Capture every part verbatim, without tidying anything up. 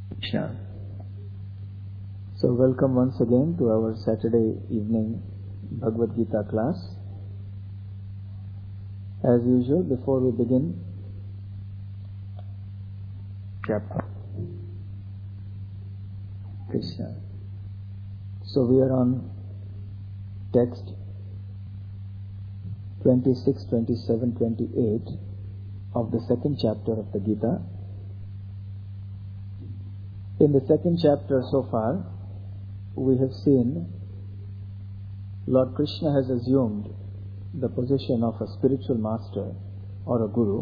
Krishna. So welcome once again to our Saturday evening Bhagavad Gita class. As usual, before we begin, chapter Krishna. So we are on text twenty-six, twenty-seven, twenty-eight of the second chapter of the Gita. In the second chapter so far, we have seen Lord Krishna has assumed the position of a spiritual master or a guru,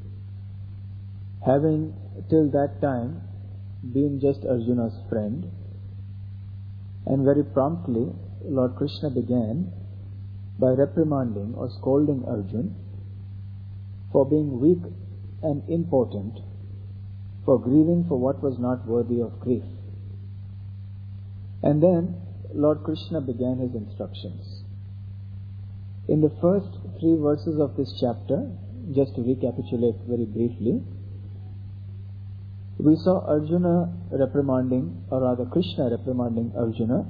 having till that time been just Arjuna's friend, and very promptly Lord Krishna began by reprimanding or scolding Arjuna for being weak and impotent, for grieving for what was not worthy of grief. And then Lord Krishna began his instructions. In the first three verses of this chapter, just to recapitulate very briefly, we saw Arjuna reprimanding, or rather Krishna reprimanding Arjuna.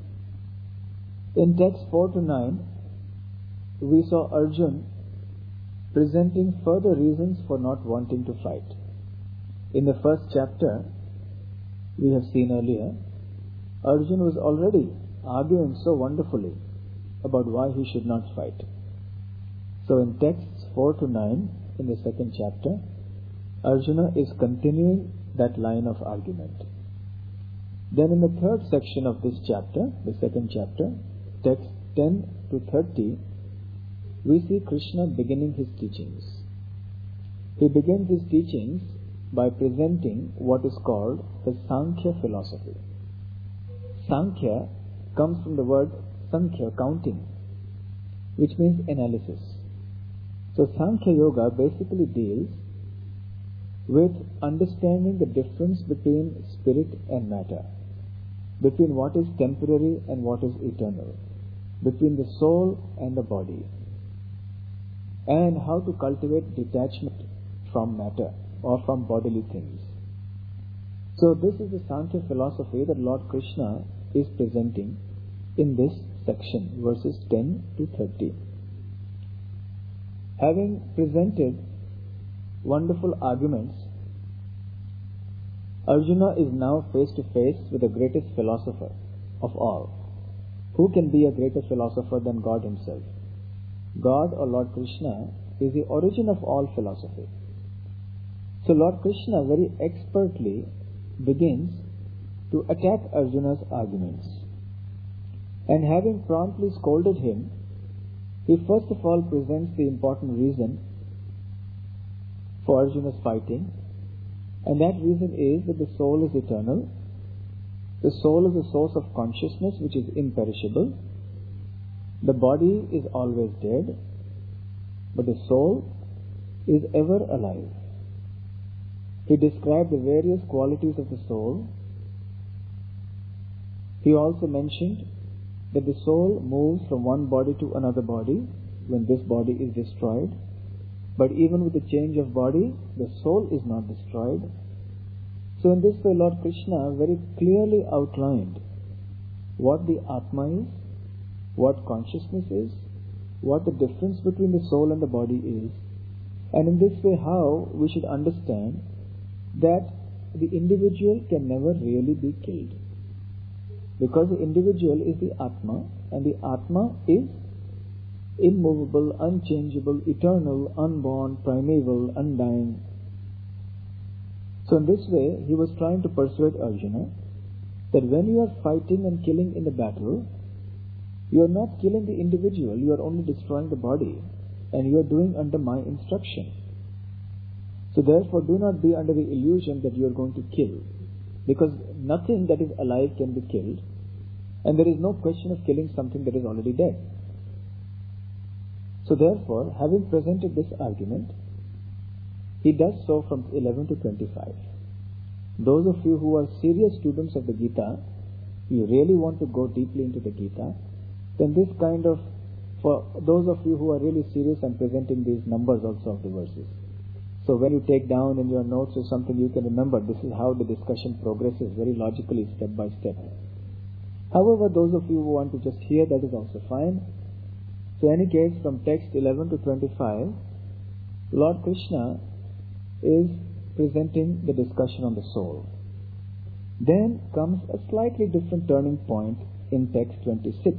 In text four to nine, we saw Arjuna presenting further reasons for not wanting to fight. In the first chapter, we have seen earlier, Arjuna was already arguing so wonderfully about why he should not fight. So in texts four to nine, in the second chapter, Arjuna is continuing that line of argument. Then in the third section of this chapter, the second chapter, text ten to thirty, we see Krishna beginning his teachings. He begins his teachings by presenting what is called the Sankhya philosophy. Sankhya comes from the word Sankhya, counting, which means analysis. So Sankhya Yoga basically deals with understanding the difference between spirit and matter, between what is temporary and what is eternal, between the soul and the body, and how to cultivate detachment from matter or from bodily things. So this is the Sankhya philosophy that Lord Krishna is presenting in this section, verses ten to thirty. Having presented wonderful arguments, Arjuna is now face to face with the greatest philosopher of all. Who can be a greater philosopher than God himself? God, or Lord Krishna, is the origin of all philosophy. So Lord Krishna very expertly begins to attack Arjuna's arguments. And having promptly scolded him, he first of all presents the important reason for Arjuna's fighting, and that reason is that the soul is eternal. The soul is a source of consciousness which is imperishable. The body is always dead, but the soul is ever alive. He described the various qualities of the soul. He also mentioned that the soul moves from one body to another body when this body is destroyed. But even with the change of body, the soul is not destroyed. So in this way, Lord Krishna very clearly outlined what the Atma is, what consciousness is, what the difference between the soul and the body is, and in this way how we should understand that the individual can never really be killed. Because the individual is the Atma, and the Atma is immovable, unchangeable, eternal, unborn, primeval, undying. So in this way, he was trying to persuade Arjuna that when you are fighting and killing in the battle, you are not killing the individual, you are only destroying the body, and you are doing under my instruction. So therefore, do not be under the illusion that you are going to kill, because nothing that is alive can be killed, and there is no question of killing something that is already dead. So therefore, having presented this argument, he does so from eleven to twenty-five. Those of you who are serious students of the Gita, you really want to go deeply into the Gita, then this kind of, for those of you who are really serious, I'm presenting these numbers also of the verses. So when you take down in your notes or something, you can remember this is how the discussion progresses very logically, step by step. However, those of you who want to just hear, that is also fine. So in any case, from text eleven to twenty-five, Lord Krishna is presenting the discussion on the soul. Then comes a slightly different turning point in text twenty-six.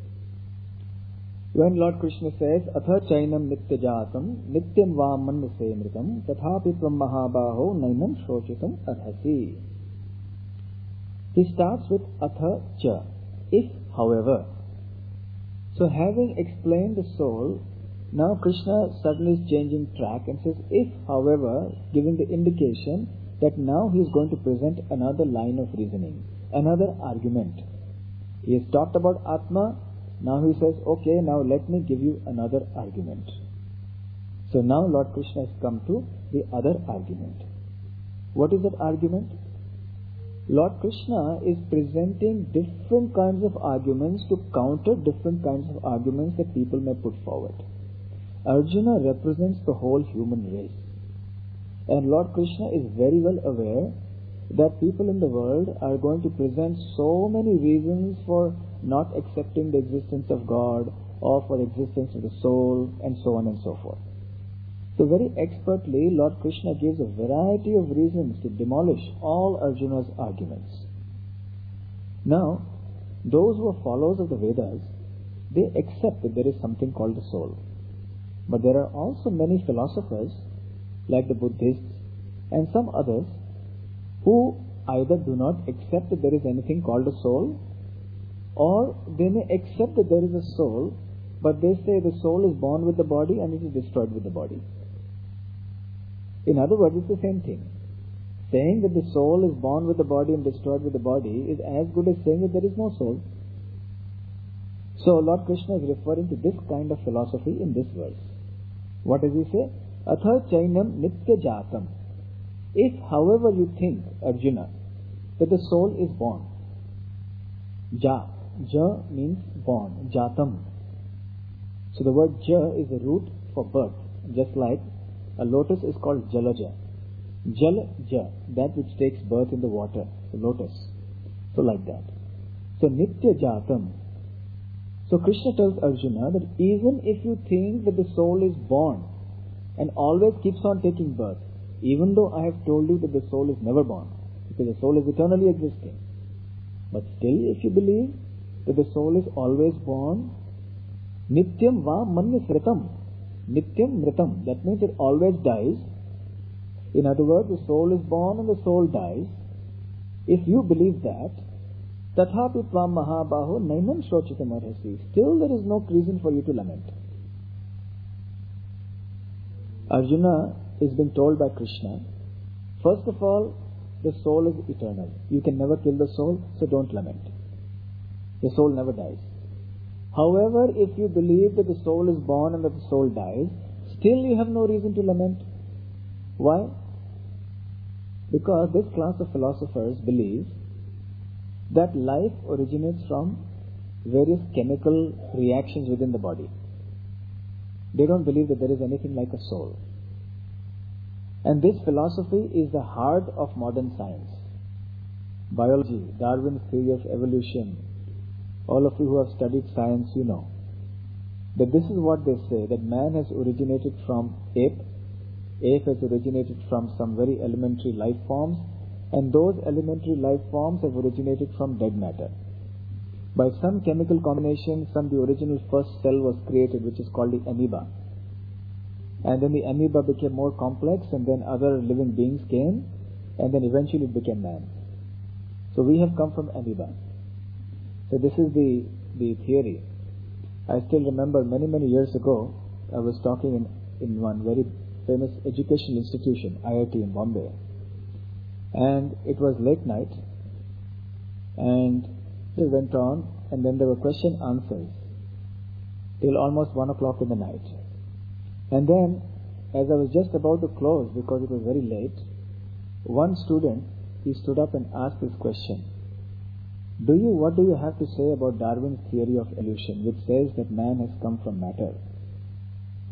When Lord Krishna says, Atha chainam nityajatam nityam va manyase mritam tathapi tvam mahabaho nainam shochitam arhasi. He starts with Atha cha, if however. So having explained the soul, now Krishna suddenly is changing track and says, if however, giving the indication that now he is going to present another line of reasoning, another argument. He has talked about Atma. Now he says, okay, now let me give you another argument. So now Lord Krishna has come to the other argument. What is that argument? Lord Krishna is presenting different kinds of arguments to counter different kinds of arguments that people may put forward. Arjuna represents the whole human race. And Lord Krishna is very well aware that people in the world are going to present so many reasons for not accepting the existence of God or for the existence of the soul and so on and so forth. So very expertly, Lord Krishna gives a variety of reasons to demolish all Arjuna's arguments. Now, those who are followers of the Vedas, they accept that there is something called the soul. But there are also many philosophers, like the Buddhists and some others, who either do not accept that there is anything called a soul, or they may accept that there is a soul, but they say the soul is born with the body and it is destroyed with the body. In other words, it's the same thing. Saying that the soul is born with the body and destroyed with the body is as good as saying that there is no soul. So Lord Krishna is referring to this kind of philosophy in this verse. What does he say? Atha chainam nitya jatam. If, however, you think, Arjuna, that the soul is born, ja, ja means born, jatam. So the word ja is a root for birth, just like a lotus is called jalaja. Jal, ja, that which takes birth in the water, the lotus. So like that. So nitya jatam. So Krishna tells Arjuna that even if you think that the soul is born and always keeps on taking birth, even though I have told you that the soul is never born, because the soul is eternally existing, but still if you believe that the soul is always born, nityam va manyasritam, nityam mritam, that means it always dies. In other words, the soul is born and the soul dies. If you believe that, tathapi tvam mahabaho nainam shochitam arhasi, still there is no reason for you to lament. Arjuna is being told by Krishna, first of all, the soul is eternal. You can never kill the soul, so don't lament. The soul never dies. However, if you believe that the soul is born and that the soul dies, still you have no reason to lament. Why? Because this class of philosophers believe that life originates from various chemical reactions within the body. They don't believe that there is anything like a soul. And this philosophy is the heart of modern science. Biology, Darwin's theory of evolution. All of you who have studied science, you know that this is what they say, that man has originated from ape. Ape has originated from some very elementary life forms, and those elementary life forms have originated from dead matter. By some chemical combination, some the original first cell was created, which is called the amoeba. And then the amoeba became more complex, and then other living beings came, and then eventually it became man. So we have come from amoeba. So this is the, the theory. I still remember many, many years ago, I was talking in, in one very famous educational institution, I I T in Bombay. And it was late night, and it went on, and then there were question answers till almost one o'clock in the night. And then, as I was just about to close, because it was very late, one student, he stood up and asked this question. Do you, what do you have to say about Darwin's theory of evolution, which says that man has come from matter?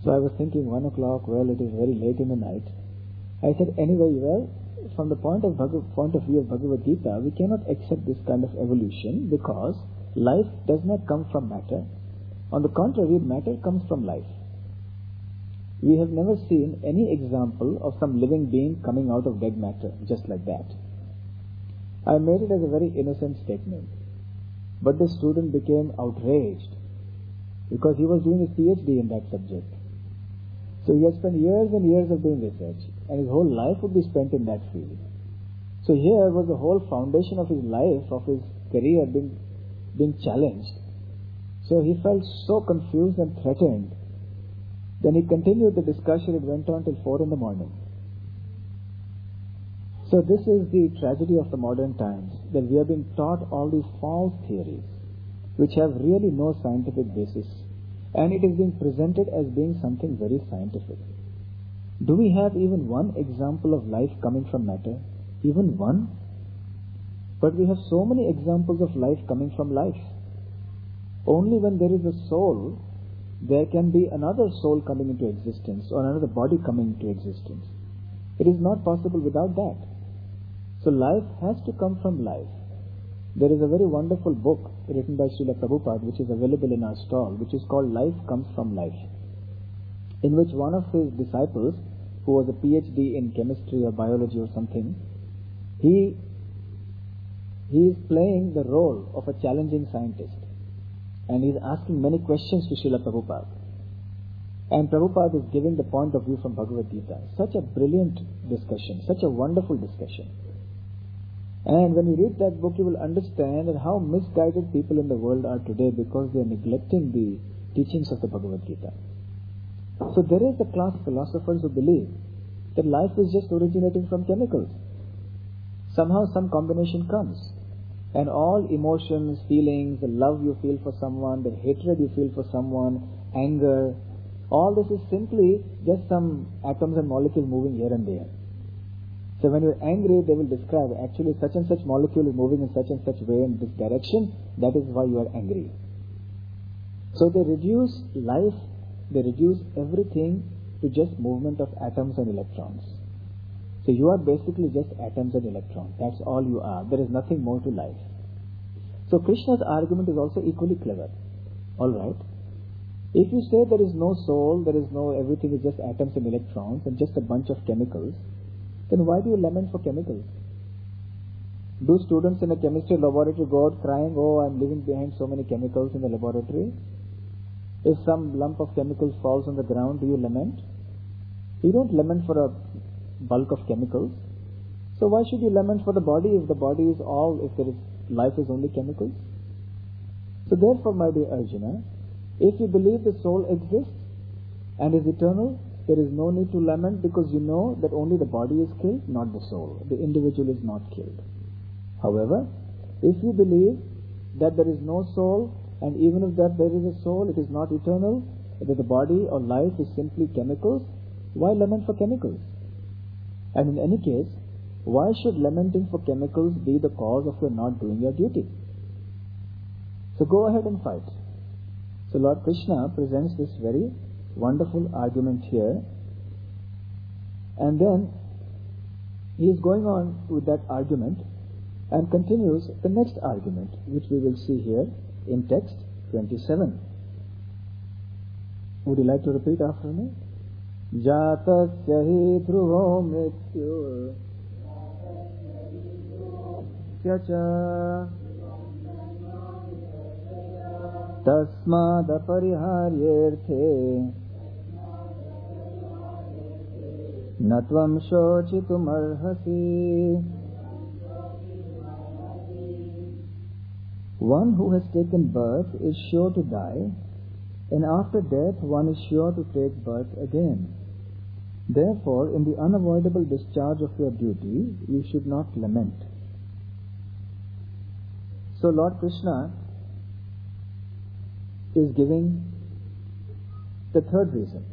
So I was thinking one o'clock, well, it is very late in the night. I said, anyway, well, from the point of, Bhagav- point of view of Bhagavad Gita, we cannot accept this kind of evolution because life does not come from matter. On the contrary, matter comes from life. We have never seen any example of some living being coming out of dead matter, just like that. I made it as a very innocent statement. But the student became outraged because he was doing his PhD in that subject. So he had spent years and years of doing research, and his whole life would be spent in that field. So here was the whole foundation of his life, of his career being, being challenged. So he felt so confused and threatened. Then he continued the discussion. It went on till four in the morning. So this is the tragedy of the modern times, that we are being taught all these false theories, which have really no scientific basis. And it is being presented as being something very scientific. Do we have even one example of life coming from matter? Even one? But we have so many examples of life coming from life. Only when there is a soul, there can be another soul coming into existence or another body coming into existence. It is not possible without that. So life has to come from life. There is a very wonderful book written by Srila Prabhupada, which is available in our stall, which is called Life Comes From Life, in which one of his disciples, who was a PhD in chemistry or biology or something, he, he is playing the role of a challenging scientist. And he is asking many questions to Srila Prabhupada. And Prabhupada is giving the point of view from Bhagavad Gita. Such a brilliant discussion, such a wonderful discussion. And when you read that book, you will understand that how misguided people in the world are today because they are neglecting the teachings of the Bhagavad Gita. So there is a class of philosophers who believe that life is just originating from chemicals. Somehow some combination comes. And all emotions, feelings, the love you feel for someone, the hatred you feel for someone, anger, all this is simply just some atoms and molecules moving here and there. So when you're angry, they will describe, actually such and such molecule is moving in such and such way in this direction, that is why you are angry. So they reduce life, they reduce everything to just movement of atoms and electrons. So you are basically just atoms and electrons. That's all you are. There is nothing more to life. So Krishna's argument is also equally clever. Alright. If you say there is no soul, there is no, everything is just atoms and electrons and just a bunch of chemicals, then why do you lament for chemicals? Do students in a chemistry laboratory go out crying, oh, I'm leaving behind so many chemicals in the laboratory? If some lump of chemicals falls on the ground, do you lament? You don't lament for a bulk of chemicals. So why should you lament for the body if the body is all, if there is life is only chemicals? So therefore, my dear Arjuna, if you believe the soul exists and is eternal, there is no need to lament because you know that only the body is killed, not the soul. The individual is not killed. However, if you believe that there is no soul, and even if that there is a soul, it is not eternal, that the body or life is simply chemicals, why lament for chemicals? And in any case, why should lamenting for chemicals be the cause of your not doing your duty? So go ahead and fight. So Lord Krishna presents this very wonderful argument here, and then he is going on with that argument and continues the next argument, which we will see here in text twenty-seven. Would you like to repeat after me? Jatasya hi dhruvo mrityu syacha tasmad apariharyerthe natvam shochitum arhasi. One who has taken birth is sure to die, and after death one is sure to take birth again. Therefore, in the unavoidable discharge of your duty, you should not lament. So Lord Krishna is giving the third reason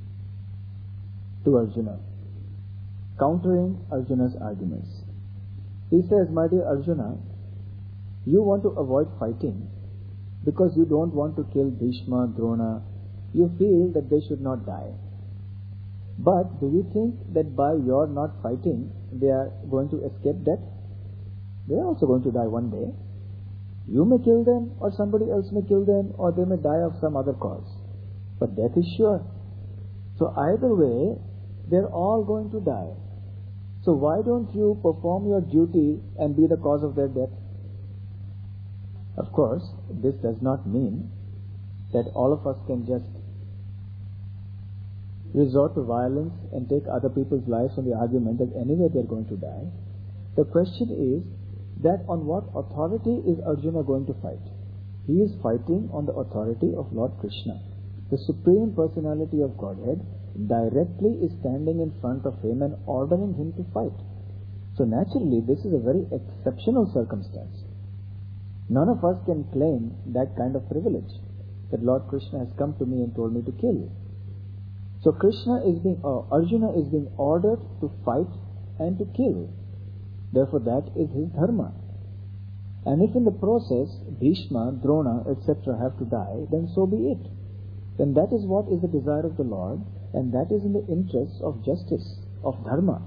to Arjuna, countering Arjuna's arguments. He says, my dear Arjuna, you want to avoid fighting because you don't want to kill Bhishma, Drona, you feel that they should not die. But do you think that by your not fighting, they are going to escape death? They are also going to die one day. You may kill them, or somebody else may kill them, or they may die of some other cause. But death is sure. So either way, they're all going to die. So why don't you perform your duty and be the cause of their death? Of course, this does not mean that all of us can just resort to violence and take other people's lives on the argument that anyway they're going to die. The question is that on what authority is Arjuna going to fight? He is fighting on the authority of Lord Krishna. The Supreme Personality of Godhead directly is standing in front of him and ordering him to fight. So naturally, this is a very exceptional circumstance. None of us can claim that kind of privilege, that Lord Krishna has come to me and told me to kill. So Krishna is being, uh, Arjuna is being ordered to fight and to kill. Therefore that is his dharma. And if in the process Bhishma, Drona, et cetera have to die, then so be it. Then that is what is the desire of the Lord, and that is in the interests of justice, of dharma.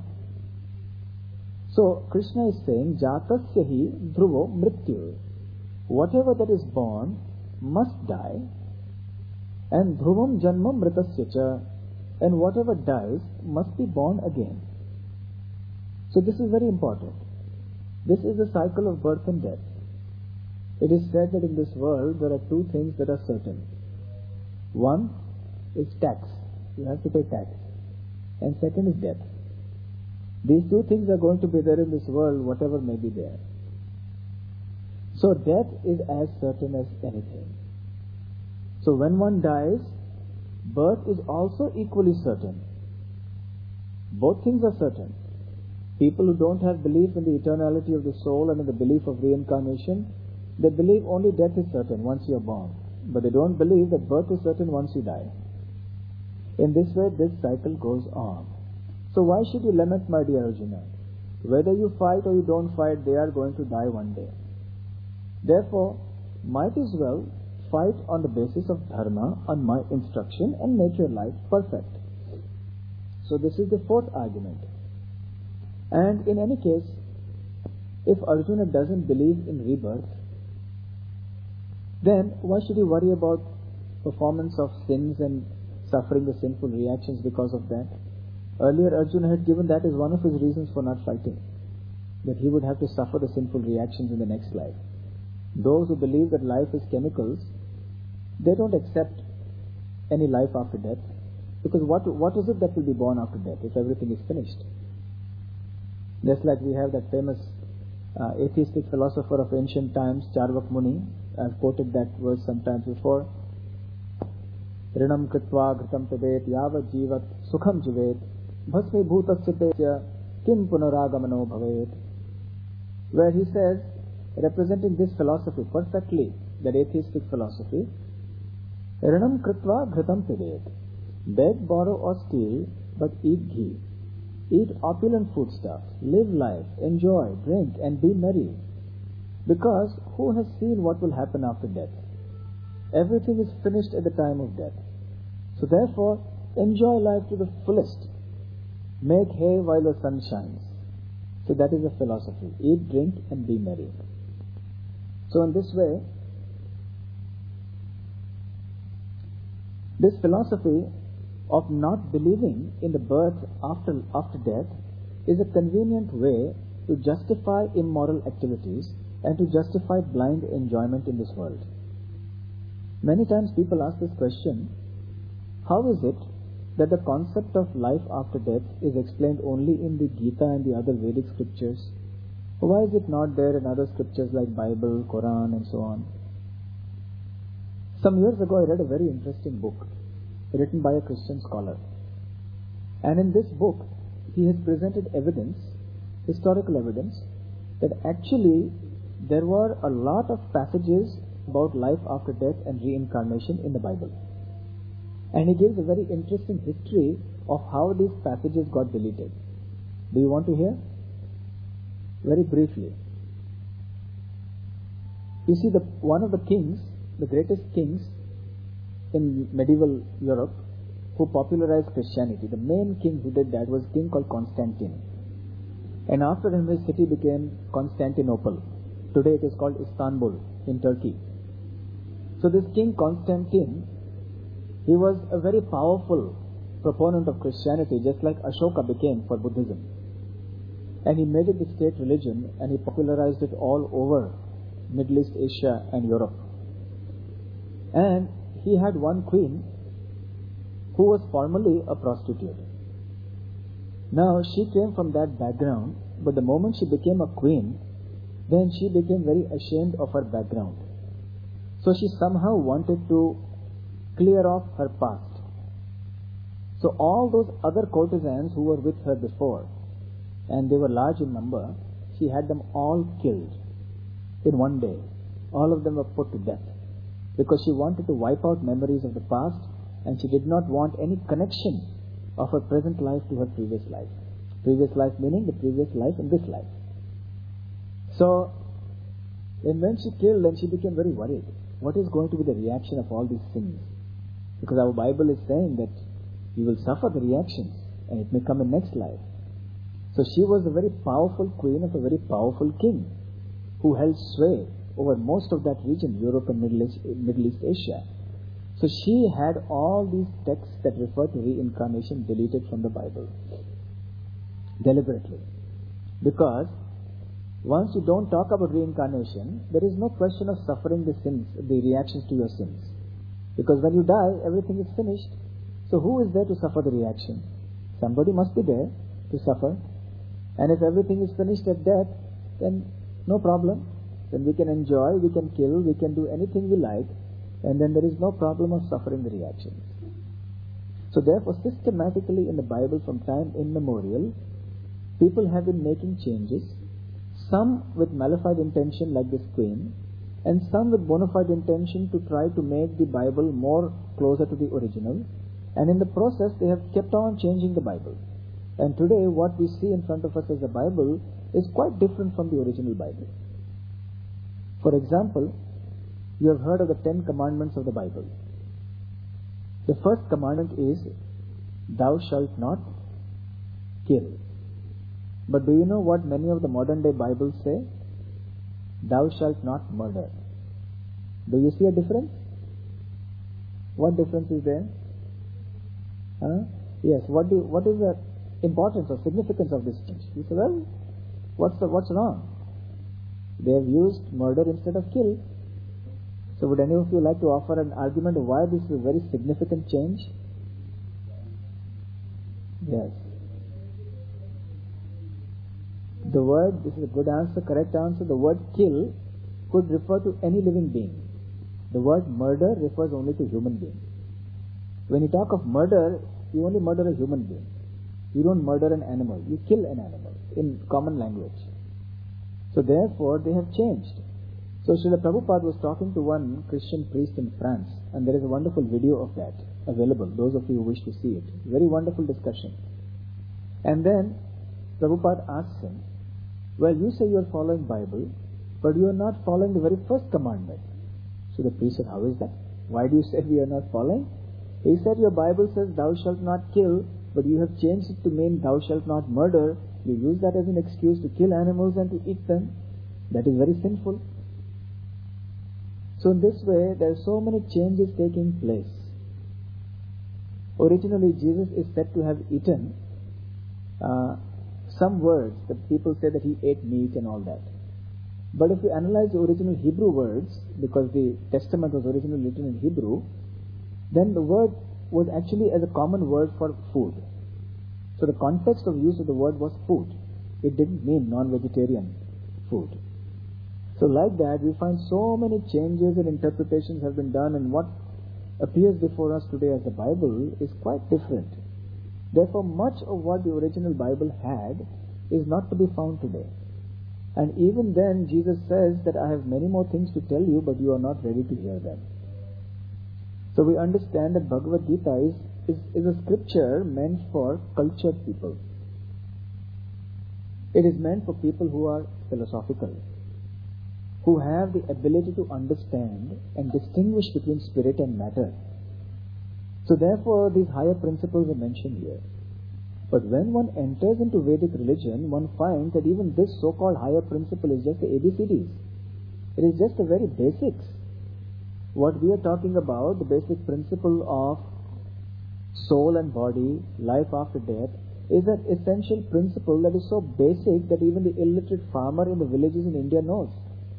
So Krishna is saying, Jatasya hi dhruvo mrityu. Whatever that is born must die, and dhruvam janma mritasya cha, and whatever dies must be born again. So this is very important. This is the cycle of birth and death. It is said that in this world there are two things that are certain. One is tax. You have to pay tax. And second is death. These two things are going to be there in this world, whatever may be there. So death is as certain as anything. So when one dies, birth is also equally certain. Both things are certain. People who don't have belief in the eternality of the soul and in the belief of reincarnation, they believe only death is certain once you are born. But they don't believe that birth is certain once you die. In this way, this cycle goes on. So why should you lament, my dear Arjuna? Whether you fight or you don't fight, they are going to die one day. Therefore, might as well fight on the basis of dharma, on my instruction, and make your life perfect. So this is the fourth argument. And in any case, if Arjuna doesn't believe in rebirth, then why should he worry about performance of sins and suffering the sinful reactions because of that? Earlier Arjuna had given that as one of his reasons for not fighting, that he would have to suffer the sinful reactions in the next life. Those who believe that life is chemicals, they don't accept any life after death, because what what is it that will be born after death if everything is finished? Just like we have that famous uh, atheistic philosopher of ancient times, Charvak Muni. I've quoted that verse sometimes before. Rinam kritva ghritam pidet yavat jivat sukham jivet bhasme bhutasya tesya kim punaragamano bhavet. Where he says, representing this philosophy perfectly, that atheistic philosophy, Rinam kritva ghritam pidet. Beg, borrow or steal, but eat ghee. Eat opulent foodstuffs, live life, enjoy, drink and be merry. Because who has seen what will happen after death? Everything is finished at the time of death. So therefore, enjoy life to the fullest. Make hay while the sun shines. So that is the philosophy. Eat, drink and be merry. So in this way, this philosophy of not believing in the birth after, after death is a convenient way to justify immoral activities and to justify blind enjoyment in this world. Many times people ask this question, how is it that the concept of life after death is explained only in the Gita and the other Vedic scriptures? Why is it not there in other scriptures like Bible, Quran and so on? Some years ago I read a very interesting book written by a Christian scholar. And in this book he has presented evidence, historical evidence, that actually there were a lot of passages about life after death and reincarnation in the Bible. And he gives a very interesting history of how these passages got deleted. Do you want to hear? Very briefly. You see, the one of the kings, the greatest kings, in medieval Europe who popularized Christianity. The main king who did that was a king called Constantine. And after him, his city became Constantinople. Today it is called Istanbul in Turkey. So this king Constantine, he was a very powerful proponent of Christianity, just like Ashoka became for Buddhism. And he made it the state religion, and he popularized it all over Middle East, Asia and Europe. And he had one queen who was formerly a prostitute. Now she came from that background, but the moment she became a queen, then she became very ashamed of her background. So she somehow wanted to clear off her past. So all those other courtesans who were with her before, and they were large in number, she had them all killed in one day. All of them were put to death because she wanted to wipe out memories of the past, and she did not want any connection of her present life to her previous life. Previous life meaning the previous life and this life. So, and when she killed, then she became very worried. What is going to be the reaction of all these sins? Because our Bible is saying that you will suffer the reactions, and it may come in next life. So she was a very powerful queen of a very powerful king who held sway over most of that region, Europe and Middle East, Middle East Asia. So she had all these texts that refer to reincarnation deleted from the Bible. Deliberately. Because once you don't talk about reincarnation, there is no question of suffering the sins, the reactions to your sins. Because when you die, everything is finished. So who is there to suffer the reaction? Somebody must be there to suffer. And if everything is finished at death, then no problem. Then we can enjoy, we can kill, we can do anything we like, and then there is no problem of suffering the reactions. So therefore, systematically in the Bible from time immemorial, people have been making changes, some with malified intention like this queen, and some with bona fide intention to try to make the Bible more closer to the original, and in the process they have kept on changing the Bible. And today what we see in front of us as the Bible is quite different from the original Bible. For example, you have heard of the Ten Commandments of the Bible. The first commandment is, thou shalt not kill. But do you know what many of the modern day Bibles say? Thou shalt not murder. Do you see a difference? What difference is there? Huh? Yes, what do what is the importance or significance of this change? You say, well, what's the, what's wrong? They have used murder instead of kill. So would any of you like to offer an argument of why this is a very significant change? Yes. The word, this is a good answer, correct answer, the word kill could refer to any living being. The word murder refers only to human beings. When you talk of murder, you only murder a human being. You don't murder an animal. You kill an animal in common language. So therefore, they have changed. So Srila Prabhupada was talking to one Christian priest in France, and there is a wonderful video of that available, those of you who wish to see it. Very wonderful discussion. And then Prabhupada asks him, well, you say you are following Bible, but you are not following the very first commandment. So the priest said, how is that? Why do you say we are not following? He said, your Bible says thou shalt not kill, but you have changed it to mean thou shalt not murder. You use that as an excuse to kill animals and to eat them. That is very sinful. So in this way, there are so many changes taking place. Originally, Jesus is said to have eaten uh, some words that people say that he ate meat and all that. But if you analyze the original Hebrew words, because the Testament was originally written in Hebrew, then the word was actually as a common word for food. So the context of use of the word was food. It didn't mean non-vegetarian food. So like that, we find so many changes and interpretations have been done, and what appears before us today as the Bible is quite different. Therefore, much of what the original Bible had is not to be found today. And even then, Jesus says that I have many more things to tell you, but you are not ready to hear them. So we understand that Bhagavad Gita is, is, is a scripture meant for cultured people. It is meant for people who are philosophical, who have the ability to understand and distinguish between spirit and matter, So therefore, these higher principles are mentioned here. But when one enters into Vedic religion, one finds that even this so-called higher principle is just the A B C Ds. It is just the very basics. What we are talking about, the basic principle of soul and body, life after death, is an essential principle that is so basic that even the illiterate farmer in the villages in India knows.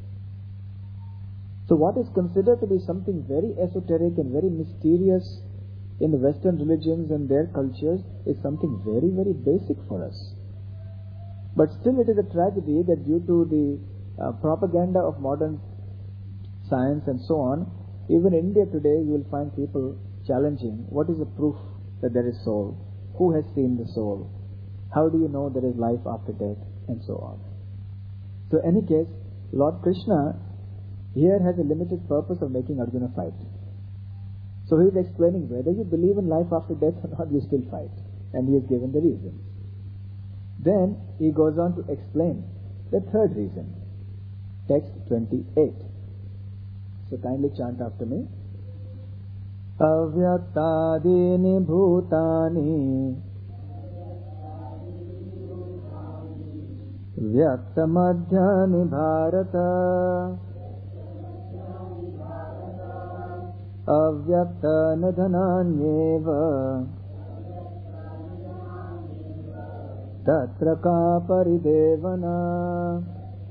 So what is considered to be something very esoteric and very mysterious in the Western religions and their cultures is something very, very basic for us. But still it is a tragedy that due to the uh, propaganda of modern science and so on, even in India today you will find people challenging, what is the proof that there is soul? Who has seen the soul? How do you know there is life after death? And so on. So in any case, Lord Krishna here has a limited purpose of making Arjuna fight. So he is explaining whether you believe in life after death or not, you still fight. And he has given the reasons. Then he goes on to explain the third reason. Text twenty-eight. So kindly chant after me. Avyaktadini bhutani vyaktamadhyani bharata avyakta nidhananyeva tatra ka paridevana.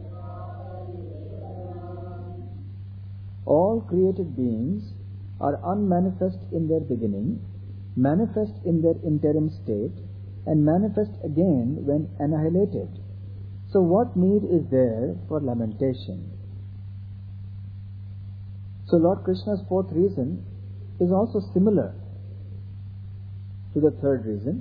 All created beings are unmanifest in their beginning, manifest in their interim state, and manifest again when annihilated. So what need is there for lamentation? So Lord Krishna's fourth reason is also similar to the third reason,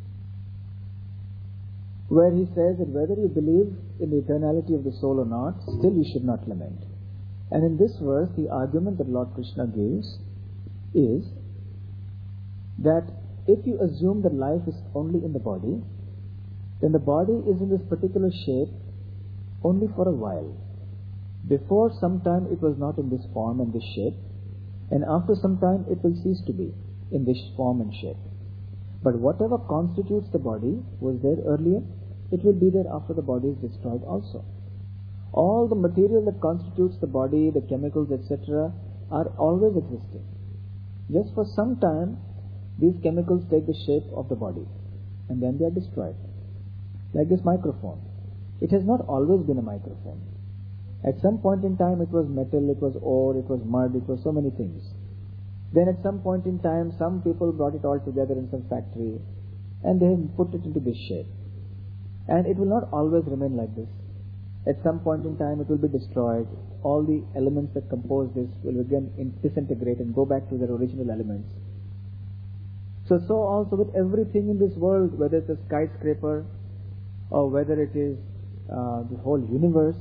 where he says that whether you believe in the eternality of the soul or not, still you should not lament. And in this verse, the argument that Lord Krishna gives is that if you assume that life is only in the body, then the body is in this particular shape only for a while. Before some time it was not in this form and this shape, and after some time it will cease to be in this form and shape. But whatever constitutes the body was there earlier, it will be there after the body is destroyed also. All the material that constitutes the body, the chemicals, et cetera, are always existing. Just for some time, these chemicals take the shape of the body, and then they are destroyed. Like this microphone. It has not always been a microphone. At some point in time, it was metal, it was ore, it was mud, it was so many things. Then at some point in time, some people brought it all together in some factory, and they have put it into this shape. And it will not always remain like this. At some point in time, it will be destroyed. All the elements that compose this will again disintegrate and go back to their original elements. So, so also with everything in this world, whether it's a skyscraper or whether it is uh, the whole universe,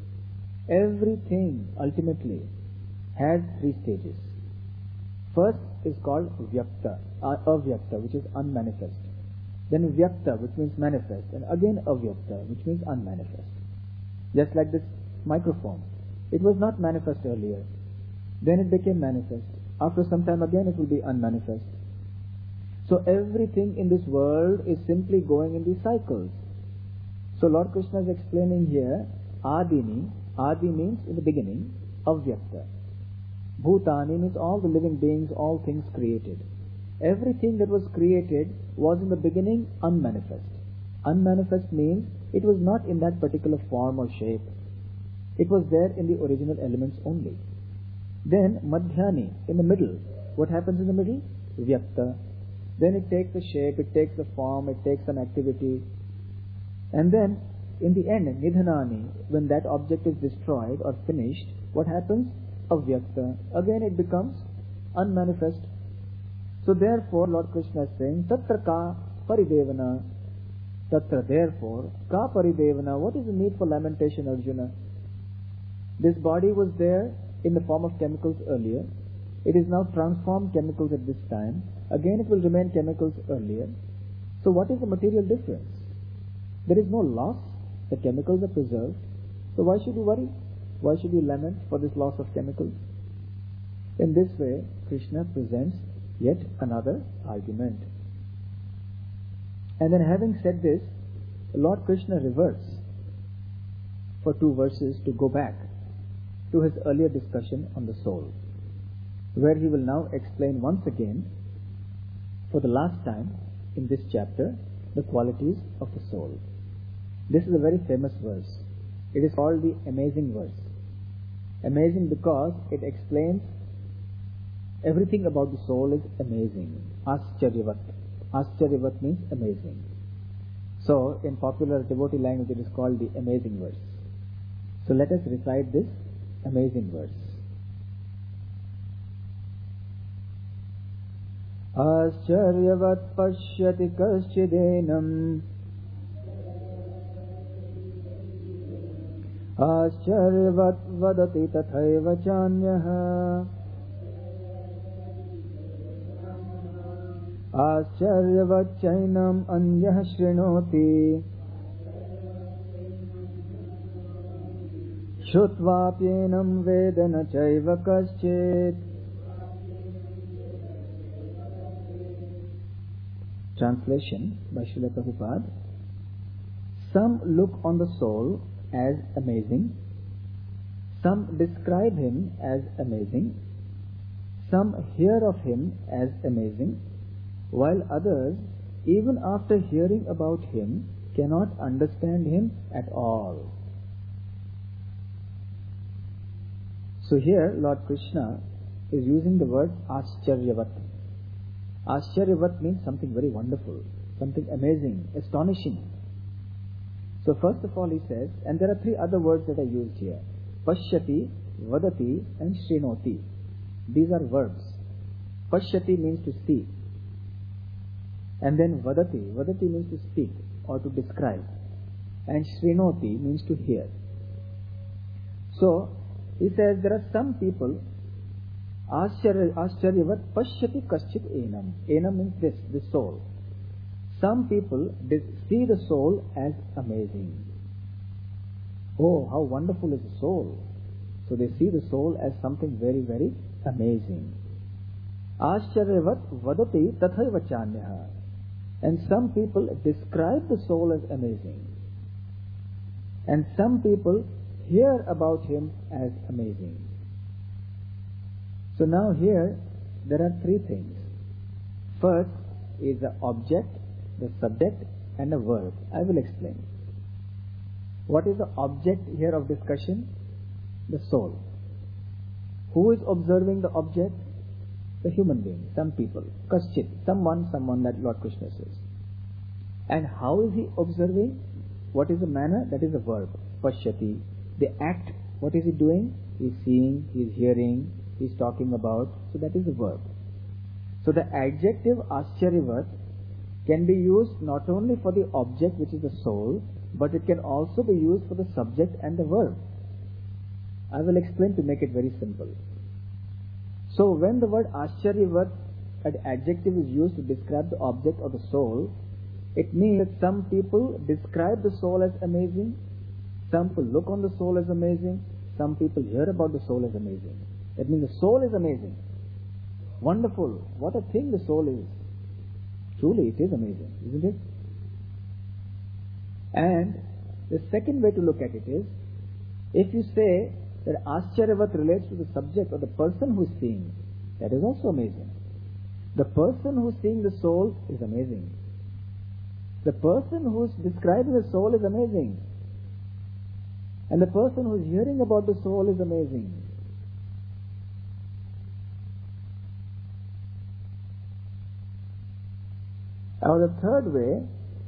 everything ultimately has three stages. First is called Vyakta, uh, Avyakta, which is unmanifest. Then Vyakta, which means manifest, and again Avyakta, which means unmanifest. Just like this microphone. It was not manifest earlier. Then it became manifest. After some time again it will be unmanifest. So everything in this world is simply going in these cycles. So Lord Krishna is explaining here, Adini, Adi means in the beginning, Avyakta. Bhutani means all the living beings, all things created. Everything that was created was in the beginning unmanifest. Unmanifest means it was not in that particular form or shape. It was there in the original elements only. Then Madhyani, in the middle. What happens in the middle? Vyakta. Then it takes the shape, it takes the form, it takes an activity. And then in the end, Nidhanani, when that object is destroyed or finished, what happens? Avyakta. Again it becomes unmanifest. So therefore Lord Krishna is saying, Tatra ka paridevana. Tatra, therefore, ka paridevana. What is the need for lamentation, Arjuna? This body was there in the form of chemicals earlier. It is now transformed chemicals at this time. Again it will remain chemicals earlier. So what is the material difference? There is no loss. The chemicals are preserved. So why should you worry? Why should you lament for this loss of chemicals? In this way, Krishna presents Yet another argument. And then having said this, Lord Krishna reverts for two verses to go back to his earlier discussion on the soul, where he will now explain once again, for the last time in this chapter, the qualities of the soul. This is a very famous verse. It is called the amazing verse. Amazing because it explains everything about the soul is amazing. Ascharyavat. Ascharyavat means amazing. So, in popular devotee language, it is called the amazing verse. So let us recite this amazing verse. Ascharyavat pashyati kaschidenam Ascharyavat vadati tathaiva chanyaha Ascharyavat chainam anyah shrinoti Shutvapyenam vedana chaiva kaschit. Translation by Srila Prabhupada. Some look on the soul as amazing, some describe him as amazing, some hear of him as amazing, while others, even after hearing about him, cannot understand him at all. So here Lord Krishna is using the word Ascharyavat. Ascharyavat means something very wonderful, something amazing, astonishing. So first of all he says, and there are three other words that are used here. Pashyati, Vadati and Shrinoti. These are verbs. Pashyati means to see. And then Vadati. Vadati means to speak or to describe. And Shrinoti means to hear. So he says there are some people, Ascharyavat pashyati kaschit enam. Enam means this, the soul. Some people see the soul as amazing. Oh, how wonderful is the soul. So they see the soul as something very, very amazing. Ascharyavat vadati tathaiva chanyaha. And some people describe the soul as amazing. And some people hear about him as amazing. So now here there are three things. First is the object, the subject and a verb. I will explain. What is the object here of discussion? The soul. Who is observing the object? The human being, some people. Kaschit, someone, someone that Lord Krishna says. And how is he observing? What is the manner? That is the verb. Pashyati. The act, what is he doing? He is seeing, he is hearing, he is talking about. So that is the verb. So the adjective Ascharyavat can be used not only for the object which is the soul, but it can also be used for the subject and the verb. I will explain to make it very simple. So when the word Ascharyavat, an adjective is used to describe the object or the soul, it means that some people describe the soul as amazing, some people look on the soul as amazing, some people hear about the soul as amazing. That means the soul is amazing. Wonderful. What a thing the soul is. Truly it is amazing, isn't it? And the second way to look at it is, if you say that Ascharyavat relates to the subject or the person who is seeing, that is also amazing. The person who is seeing the soul is amazing. The person who is describing the soul is amazing. And the person who is hearing about the soul is amazing. Now the third way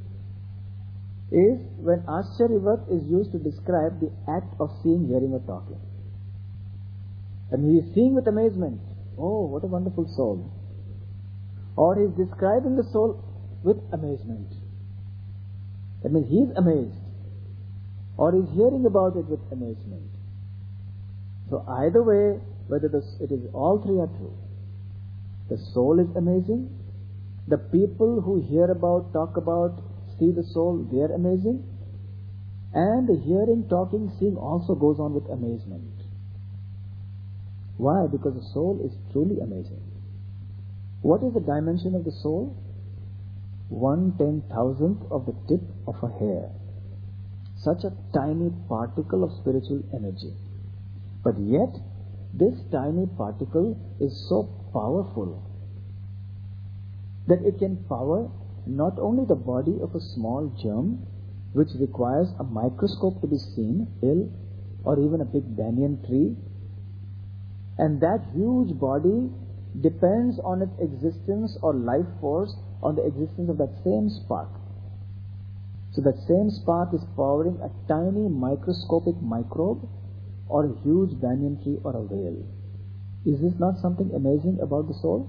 is when Ascharyavat is used to describe the act of seeing, hearing or talking. And he is seeing with amazement. Oh, what a wonderful soul. Or he is describing the soul with amazement. That means he is amazed. Or he is hearing about it with amazement. So either way, whether this, it is all three are true. The soul is amazing. The people who hear about, talk about, see the soul, they are amazing. And the hearing, talking, seeing also goes on with amazement. Why? Because the soul is truly amazing. What is the dimension of the soul? One ten thousandth of the tip of a hair. Such a tiny particle of spiritual energy. But yet, this tiny particle is so powerful that it can power not only the body of a small germ, which requires a microscope to be seen, ill, or even a big banyan tree, and that huge body depends on its existence or life force on the existence of that same spark. So that same spark is powering a tiny microscopic microbe or a huge banyan tree or a whale. Is this not something amazing about the soul?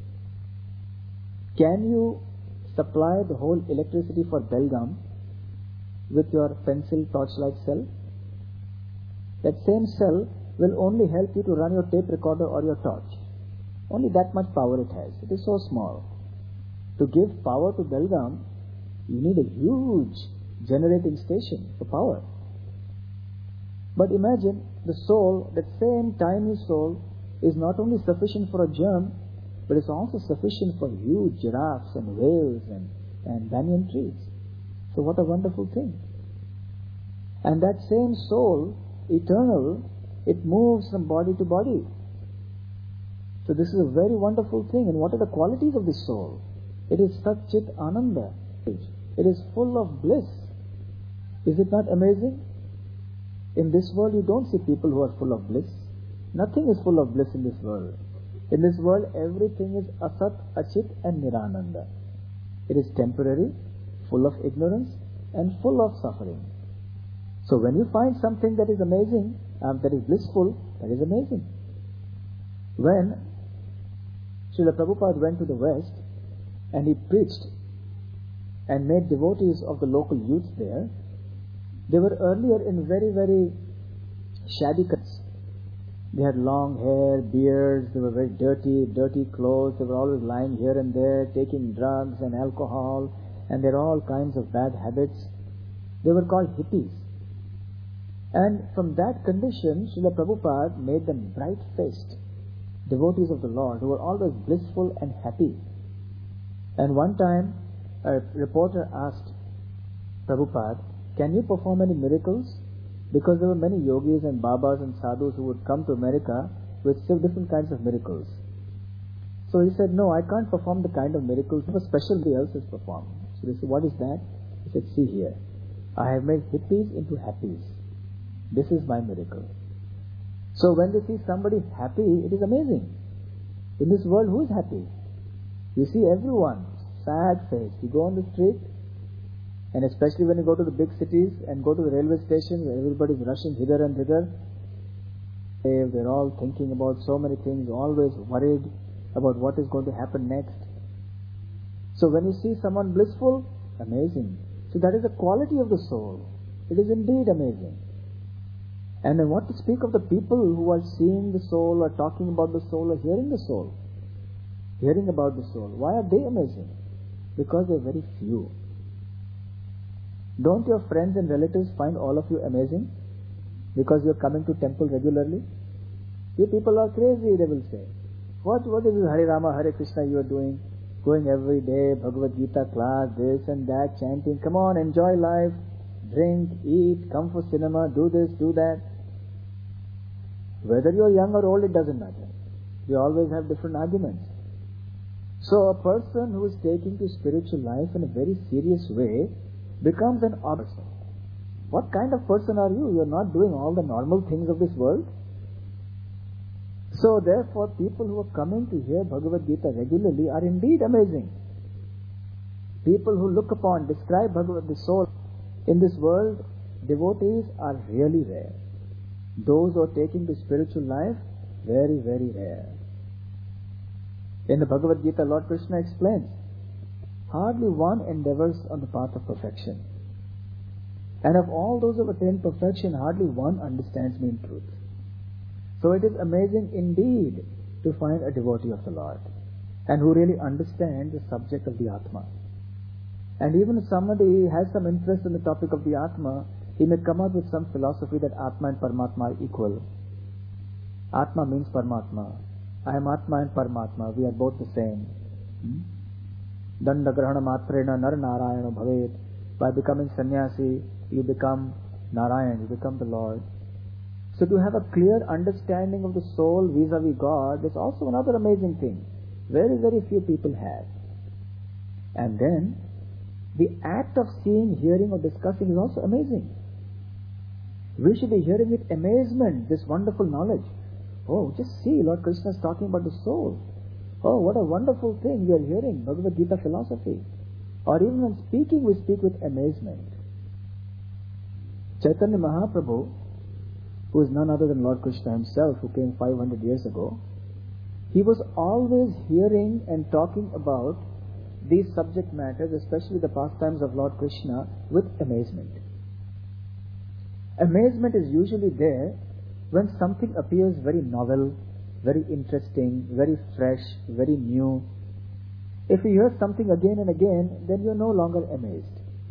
Can you supply the whole electricity for Belgaum with your pencil torchlight cell? That same cell will only help you to run your tape recorder or your torch. Only that much power it has. It is so small. To give power to Belgaum, you need a huge generating station for power. But imagine the soul, that same tiny soul, is not only sufficient for a germ, but it's also sufficient for huge giraffes and whales and, and banyan trees. So what a wonderful thing. And that same soul, eternal, it moves from body to body. So this is a very wonderful thing. And what are the qualities of this soul? It is Satchit Ananda. It is full of bliss. Is it not amazing? In this world you don't see people who are full of bliss. Nothing is full of bliss in this world. In this world everything is Asat, Achit and Nirananda. It is temporary, full of ignorance and full of suffering. So when you find something that is amazing, um, that is blissful, that is amazing. When Srila Prabhupada went to the West and he preached and made devotees of the local youth there, they were earlier in very, very shabby cuts. They had long hair, beards, they were very dirty, dirty clothes, they were always lying here and there, taking drugs and alcohol, and there are all kinds of bad habits. They were called hippies. And from that condition, Srila Prabhupada made them bright-faced devotees of the Lord who were always blissful and happy. And one time, a reporter asked Prabhupada, can you perform any miracles? Because there were many yogis and babas and sadhus who would come to America with different kinds of miracles. So he said, no, I can't perform the kind of miracles that specialty else is performed. So they said, what is that? He said, see here, I have made hippies into happies. This is my miracle. So when they see somebody happy, it is amazing. In this world, who is happy? You see everyone sad faced. You go on the street, and especially when you go to the big cities and go to the railway station where everybody is rushing hither and thither, they're all thinking about so many things, always worried about what is going to happen next. So when you see someone blissful, amazing. So that is the quality of the soul. It is indeed amazing. And then what to speak of the people who are seeing the soul or talking about the soul or hearing the soul? Hearing about the soul. Why are they amazing? Because they are very few. Don't your friends and relatives find all of you amazing? Because you are coming to temple regularly? You people are crazy, they will say. What, what is this Hare Rama, Hare Krishna you are doing? Going every day, Bhagavad Gita class, this and that, chanting. Come on, enjoy life. Drink, eat, come for cinema, do this, do that. Whether you are young or old, it doesn't matter. We always have different arguments. So a person who is taking to spiritual life in a very serious way becomes an person. What kind of person are you? You are not doing all the normal things of this world. So therefore, people who are coming to hear Bhagavad Gita regularly are indeed amazing. People who look upon, describe Bhagavad the soul in this world, devotees are really rare. Those who are taking to spiritual life, very, very rare. In the Bhagavad Gita, Lord Krishna explains, hardly one endeavors on the path of perfection. And of all those who have attained perfection, hardly one understands me in truth. So it is amazing indeed to find a devotee of the Lord and who really understands the subject of the Atma. And even if somebody has some interest in the topic of the Atma, he may come up with some philosophy that Atma and Paramatma are equal. Atma means Paramatma. I am Atma and Paramatma. We are both the same. Hmm? Dandagrahana matrena nar narayana bhavet. By becoming sannyasi, you become Narayan, you become the Lord. So to have a clear understanding of the soul vis-a-vis God is also another amazing thing. Very, very few people have. And then, the act of seeing, hearing or discussing is also amazing. We should be hearing with amazement this wonderful knowledge. Oh, just see, Lord Krishna is talking about the soul. Oh, what a wonderful thing we are hearing, Bhagavad Gita philosophy. Or even when speaking, we speak with amazement. Chaitanya Mahaprabhu, who is none other than Lord Krishna himself, who came five hundred years ago, he was always hearing and talking about these subject matters, especially the pastimes of Lord Krishna, with amazement. Amazement is usually there when something appears very novel, very interesting, very fresh, very new. If you hear something again and again, then you're no longer amazed.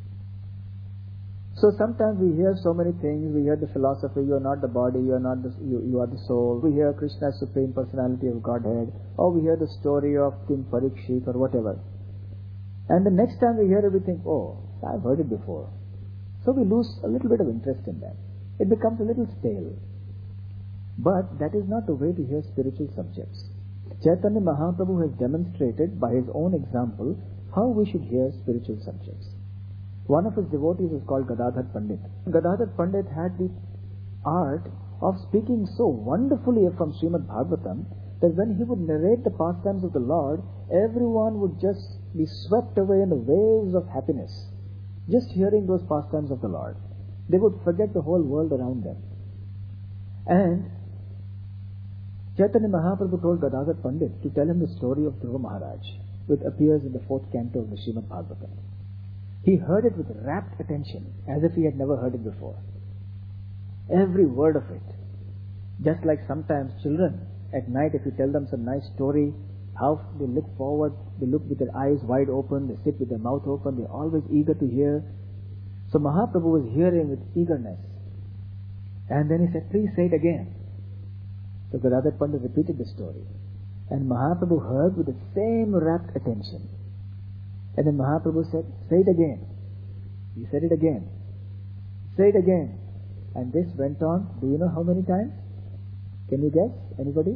So sometimes we hear so many things. We hear the philosophy, you are not the body, you are not the, you, you are the soul. We hear Krishna's Supreme Personality of Godhead. Or we hear the story of King Parikshit or whatever. And the next time we hear it, we think, oh, I've heard it before. So we lose a little bit of interest in that. It becomes a little stale. But that is not the way to hear spiritual subjects. Chaitanya Mahaprabhu has demonstrated by his own example how we should hear spiritual subjects. One of his devotees is called Gadadhar Pandit. Gadadhar Pandit had the art of speaking so wonderfully from Srimad Bhagavatam that when he would narrate the pastimes of the Lord, everyone would just be swept away in the waves of happiness, just hearing those pastimes of the Lord. They would forget the whole world around them. And Chaitanya Mahaprabhu told Gadadhar Pandit to tell him the story of Dhruva Maharaj, which appears in the fourth canto of the Srimad Bhagavatam. He heard it with rapt attention, as if he had never heard it before. Every word of it. Just like sometimes children, at night if you tell them some nice story, how they look forward, they look with their eyes wide open, they sit with their mouth open, they're always eager to hear. So Mahaprabhu was hearing with eagerness. And then he said, please say it again. So Gadadhar Pandit repeated the story. And Mahaprabhu heard with the same rapt attention. And then Mahaprabhu said, say it again. He said it again. Say it again. And this went on, do you know how many times? Can you guess? Anybody?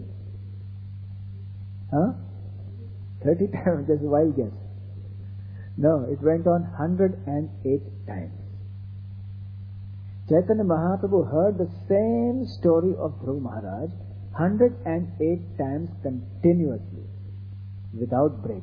Huh? thirty times, just a wild guess. No, it went on one hundred eight times. Chaitanya Mahaprabhu heard the same story of Dhruva Maharaj one hundred eight times continuously, without break.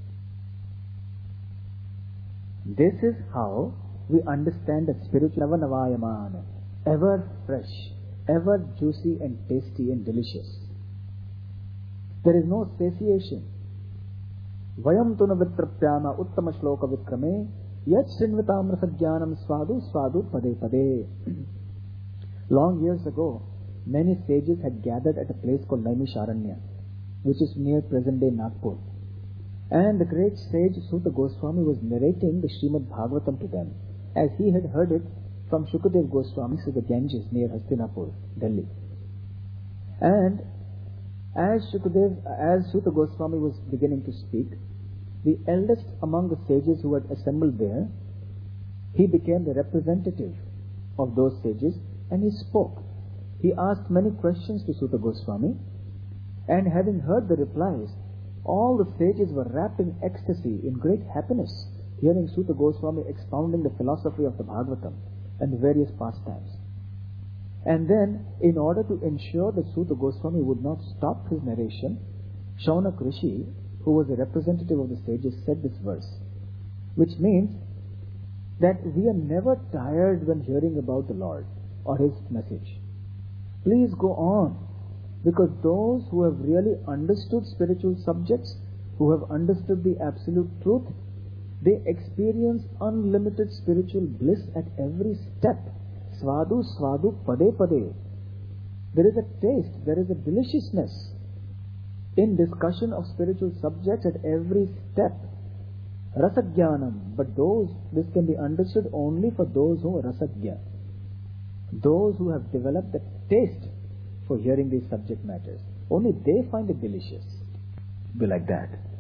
This is how we understand that spiritual Navanavayamana, ever fresh, ever juicy and tasty and delicious. There is no satiation. Vayam tuna vitrapyama uttama shloka vikrame yat srinvitam rasajnanam svadu svadu pade pade. Long years ago, many sages had gathered at a place called Naimisharanya, which is near present-day Nagpur. And the great sage Suta Goswami was narrating the Srimad Bhagavatam to them, as he had heard it from Shukadev Goswami to the Ganges near Hastinapur, Delhi. And as Shukadev, as Suta Goswami was beginning to speak, the eldest among the sages who had assembled there, he became the representative of those sages, and he spoke. He asked many questions to Suta Goswami, and having heard the replies, all the sages were wrapped in ecstasy, in great happiness, hearing Suta Goswami expounding the philosophy of the Bhagavatam and the various pastimes. And then, in order to ensure that Suta Goswami would not stop his narration, Shaunak Rishi, who was a representative of the sages, said this verse, which means that we are never tired when hearing about the Lord or His message. Please go on, because those who have really understood spiritual subjects, who have understood the absolute truth, they experience unlimited spiritual bliss at every step. Svadu, svadu, pade, pade. There is a taste, there is a deliciousness in discussion of spiritual subjects at every step. Rasajnanam, but those, this can be understood only for those who are rasajna, those who have developed the taste for hearing these subject matters. Only they find it delicious. Be like that.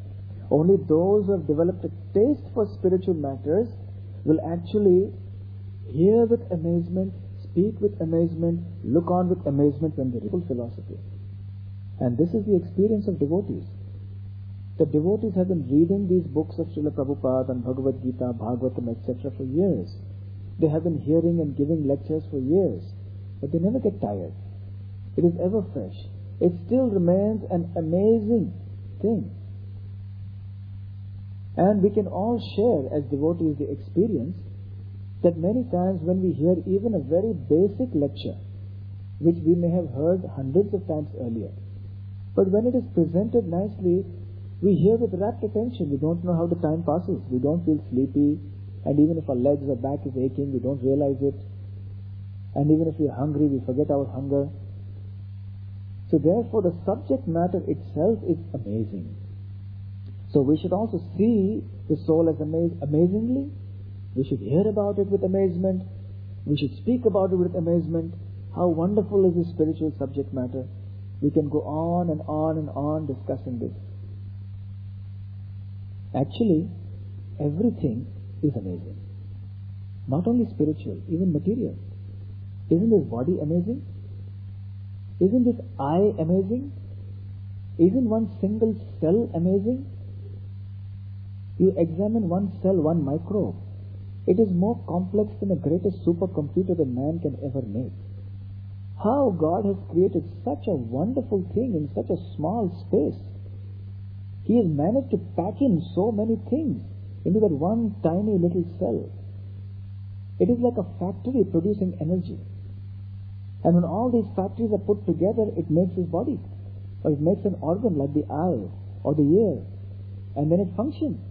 Only those who have developed a taste for spiritual matters will actually hear with amazement, speak with amazement, look on with amazement when they read full philosophy. And this is the experience of devotees. The devotees have been reading these books of Srila Prabhupada and Bhagavad Gita, Bhagavatam, et cetera for years. They have been hearing and giving lectures for years, but they never get tired. It is ever fresh. It still remains an amazing thing. And we can all share as devotees the experience that many times when we hear even a very basic lecture, which we may have heard hundreds of times earlier, but when it is presented nicely, we hear with rapt attention. We don't know how the time passes. We don't feel sleepy. And even if our legs or back is aching, we don't realize it. And even if we are hungry, we forget our hunger. So therefore, the subject matter itself is amazing. So we should also see the soul as amaz- amazingly. We should hear about it with amazement. We should speak about it with amazement. How wonderful is this spiritual subject matter. We can go on and on and on discussing this. Actually, everything is amazing. Not only spiritual, even material. Isn't this body amazing? Isn't this eye amazing? Isn't one single cell amazing? You examine one cell, one microbe. It is more complex than the greatest supercomputer that man can ever make. How God has created such a wonderful thing in such a small space. He has managed to pack in so many things into that one tiny little cell. It is like a factory producing energy. And when all these factories are put together, it makes his body. Or it makes an organ like the eye or the ear. And then it functions.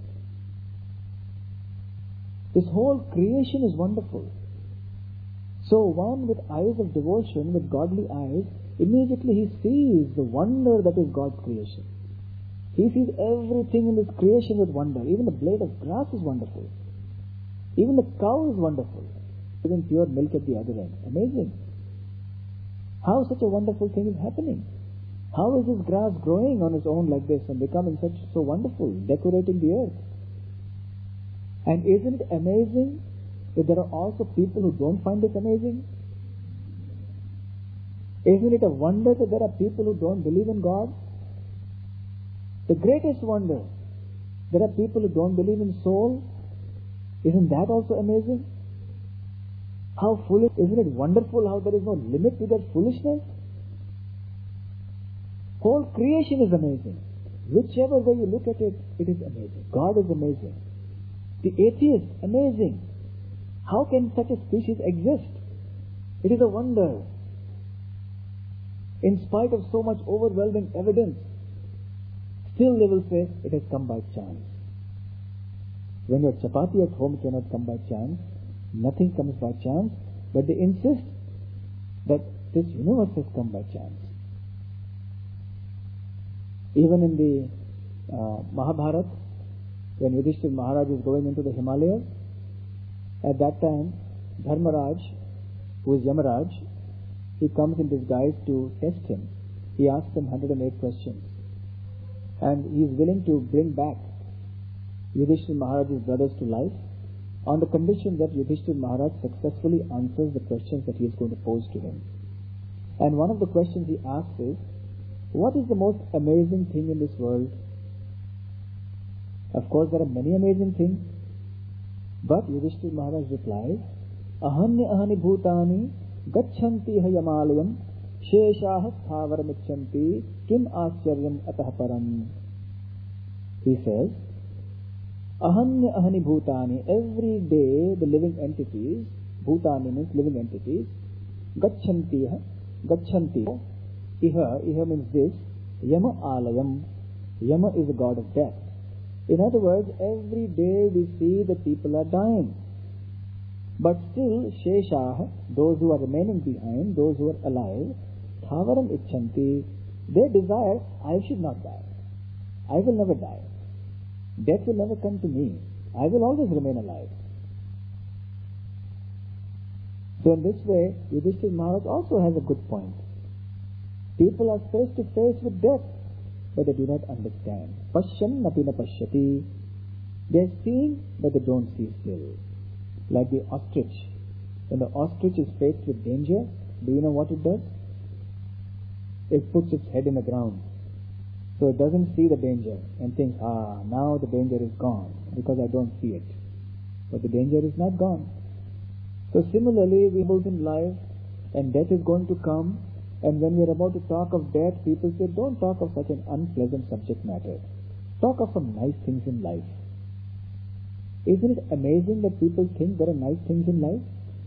This whole creation is wonderful. So one with eyes of devotion, with godly eyes, immediately he sees the wonder that is God's creation. He sees everything in this creation with wonder. Even the blade of grass is wonderful. Even the cow is wonderful. Even pure milk at the other end. Amazing. How such a wonderful thing is happening? How is this grass growing on its own like this and becoming such so wonderful, decorating the earth? And isn't it amazing that there are also people who don't find this amazing? Isn't it a wonder that there are people who don't believe in God? The greatest wonder, there are people who don't believe in soul. Isn't that also amazing? How foolish, isn't it wonderful how there is no limit to their foolishness? Whole creation is amazing. Whichever way you look at it, it is amazing. God is amazing. The atheist, amazing. How can such a species exist? It is a wonder. In spite of so much overwhelming evidence, still they will say, it has come by chance. When your chapati at home cannot come by chance, nothing comes by chance, but they insist that this universe has come by chance. Even in the uh, Mahabharata, when Yudhishthira Maharaj is going into the Himalayas, at that time, Dharmaraj, who is Yamaraj, he comes in disguise to test him. He asks him one hundred eight questions. And he is willing to bring back Yudhishthira Maharaj's brothers to life on the condition that Yudhishthira Maharaj successfully answers the questions that he is going to pose to him. And one of the questions he asks is, what is the most amazing thing in this world? Of course, there are many amazing things. But Yudhishthira Maharaj replies, Ahanya ahani bhutani gachanti hayamalayam sheshaha sthavaramicchanti kim asyaryam atah param. He says, Ahanya ahani bhutani, every day the living entities, bhutani means living entities, gachanti, gachanti, iha, iha means this, yama alayam, yama is the god of death. In other words, every day we see that people are dying. But still, Sheshah, those who are remaining behind, those who are alive, Thavaram Icchanti, they desire, I should not die. I will never die. Death will never come to me. I will always remain alive. So in this way, Yudhishthira Maharaj also has a good point. People are face to face with death. but they do not understand. Pashyan napi na pashyati. They are seeing, but they don't see still. Like the ostrich. When the ostrich is faced with danger, do you know what it does? It puts its head in the ground. So it doesn't see the danger and thinks, ah, now the danger is gone because I don't see it. But the danger is not gone. So similarly, we both in life, and death is going to come, and when we are about to talk of death, people say, don't talk of such an unpleasant subject matter. Talk of some nice things in life. Isn't it amazing that people think there are nice things in life?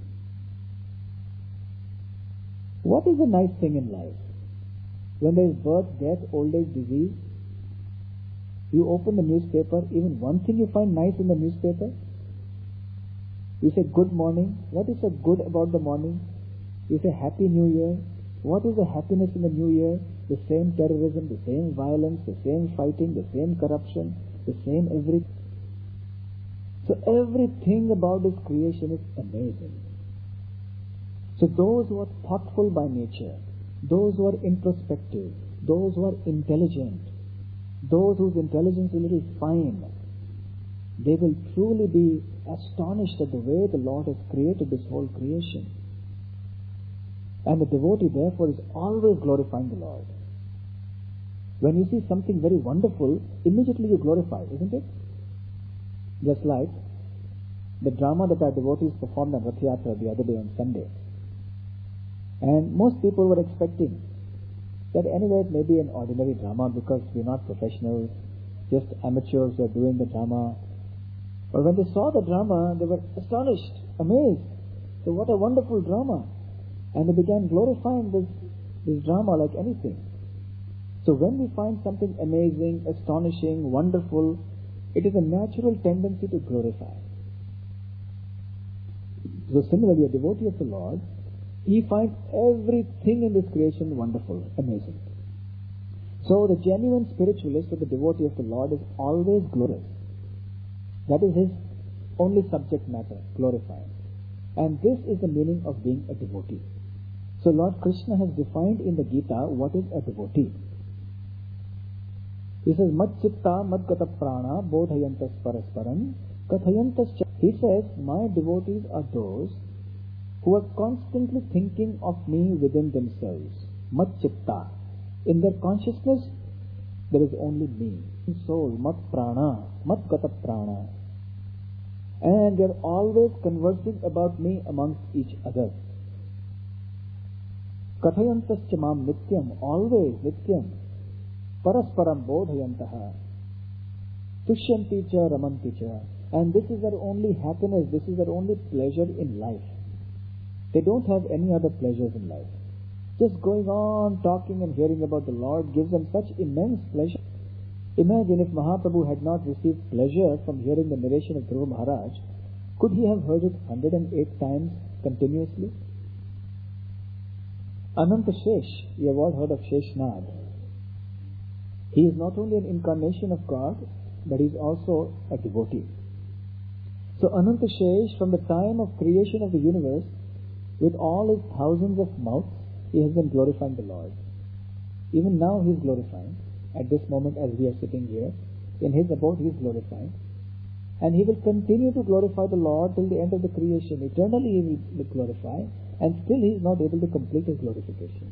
What is a nice thing in life? When there is birth, death, old age, disease, you open the newspaper, even one thing you find nice in the newspaper? You say good morning. What is so good about the morning? You say happy new year. What is the happiness in the new year? The same terrorism, the same violence, the same fighting, the same corruption, the same everything. So everything about this creation is amazing. So those who are thoughtful by nature, those who are introspective, those who are intelligent, those whose intelligence is a little fine, they will truly be astonished at the way the Lord has created this whole creation. And the devotee therefore is always glorifying the Lord. When you see something very wonderful, immediately you glorify, isn't it? Just like the drama that our devotees performed on Rath Yatra the other day on Sunday. And most people were expecting that anyway it may be an ordinary drama because we're not professionals, just amateurs who are doing the drama. But when they saw the drama, they were astonished, amazed. So what a wonderful drama. And they began glorifying this, this drama like anything. So when we find something amazing, astonishing, wonderful, it is a natural tendency to glorify. So similarly, a devotee of the Lord, he finds everything in this creation wonderful, amazing. So the genuine spiritualist or the devotee of the Lord is always glorious. That is his only subject matter, glorifying. And this is the meaning of being a devotee. So Lord Krishna has defined in the Gita what is a devotee. He says, Mad chitta mad gata prana bodhayantas parasparam kathayantas. He says, my devotees are those who are constantly thinking of me within themselves. Mad chitta. In their consciousness, there is only me. Soul, mad prana, mad gata prana. And they are always conversing about me amongst each other. Kathayantascha mam nityam, always nityam. Parasparam bodhayantaha. Tushyanti cha ramanti cha. And this is their only happiness, this is their only pleasure in life. They don't have any other pleasures in life. Just going on talking and hearing about the Lord gives them such immense pleasure. Imagine if Mahaprabhu had not received pleasure from hearing the narration of Dhruva Maharaj, could he have heard it one hundred eight times continuously? Ananta Shesh, you have all heard of Sheshnag. He is not only an incarnation of God, but he is also a devotee. So Ananta Shesh, from the time of creation of the universe, with all his thousands of mouths, he has been glorifying the Lord. Even now he is glorifying. At this moment as we are sitting here, in his abode he is glorifying. And he will continue to glorify the Lord till the end of the creation. Eternally he will glorify, and still he is not able to complete his glorification.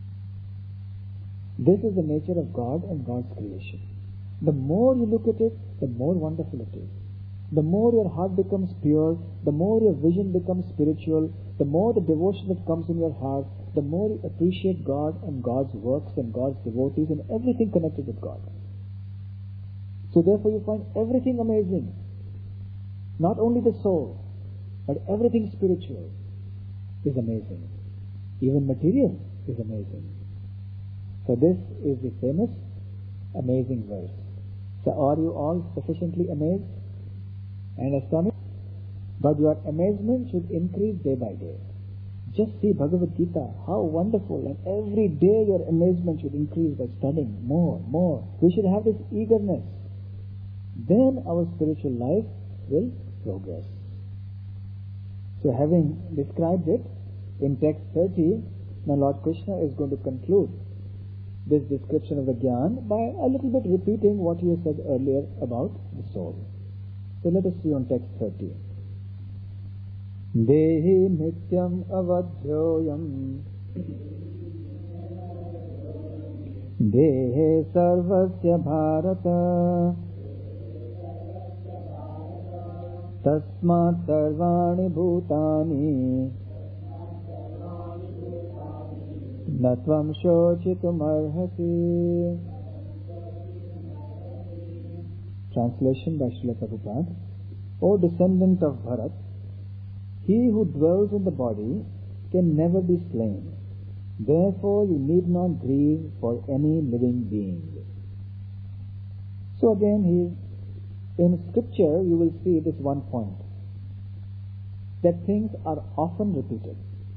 This is the nature of God and God's creation. The more you look at it, the more wonderful it is. The more your heart becomes pure, the more your vision becomes spiritual, the more the devotion that comes in your heart, the more you appreciate God and God's works and God's devotees and everything connected with God. So therefore you find everything amazing. Not only the soul, but everything spiritual is amazing. Even material is amazing. So this is the famous amazing verse. So are you all sufficiently amazed and astonished? But your amazement should increase day by day. Just see Bhagavad Gita, how wonderful, and every day your amazement should increase by studying more, more. We should have this eagerness. Then our spiritual life will progress. So having described it in text thirty, now Lord Krishna is going to conclude this description of the Gyan by a little bit repeating what he has said earlier about the soul. So let us see on text thirty. Dehi nityam avadhyoyam Dehe sarvasya bharata Tasmat sarvani bhutani Natvam shochitum arhasi. Translation by Srila Prabhupada. O descendant of Bharat, he who dwells in the body can never be slain. Therefore you need not grieve for any living being. So again, he, in scripture you will see this one point, that things are often repeated.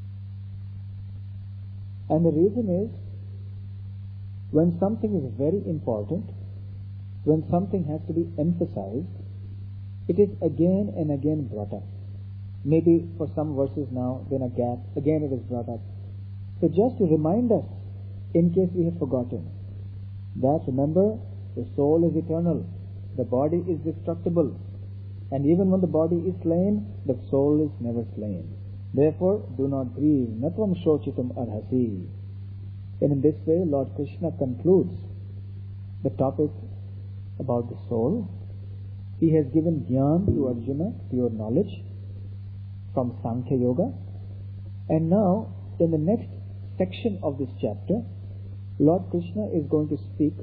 And the reason is, when something is very important, when something has to be emphasized, it is again and again brought up. Maybe for some verses now, then a gap, again it is brought up. So just to remind us, in case we have forgotten, that remember, the soul is eternal, the body is destructible, and even when the body is slain, the soul is never slain. Therefore, do not grieve. Natvam shochitum arhasi. And in this way, Lord Krishna concludes the topic about the soul. He has given Gyan to Arjuna, pure knowledge, from Sankhya Yoga. And now, in the next section of this chapter, Lord Krishna is going to speak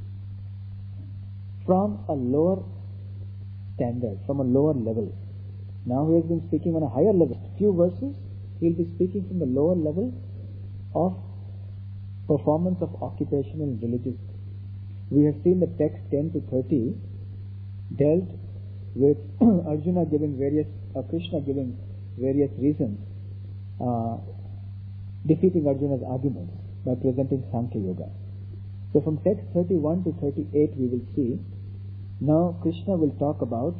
from a lower standard, from a lower level. Now he has been speaking on a higher level. Few verses, he will be speaking from the lower level of performance of occupational and religious. We have seen the text ten to thirty dealt with Arjuna giving various, uh, Krishna giving various reasons, uh, defeating Arjuna's arguments by presenting Sankhya Yoga. So from text thirty-one to thirty-eight we will see, now Krishna will talk about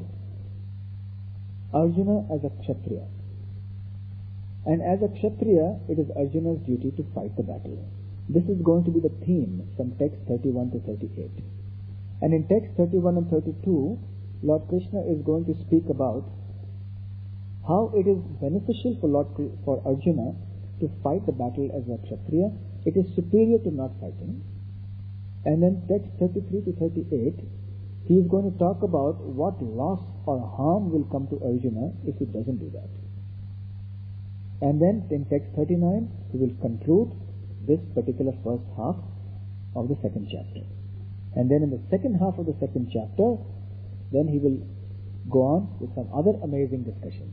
Arjuna as a Kshatriya. And as a Kshatriya, it is Arjuna's duty to fight the battle. This is going to be the theme from text thirty-one to thirty-eight. And in text thirty-one and thirty-two, Lord Krishna is going to speak about how it is beneficial for Lord for Arjuna to fight the battle as a Kshatriya. It is superior to not fighting. And then text thirty-three to thirty-eight, he is going to talk about what loss or harm will come to Arjuna if he doesn't do that. And then in text thirty-nine, he will conclude this particular first half of the second chapter. And then in the second half of the second chapter, then he will go on with some other amazing discussions.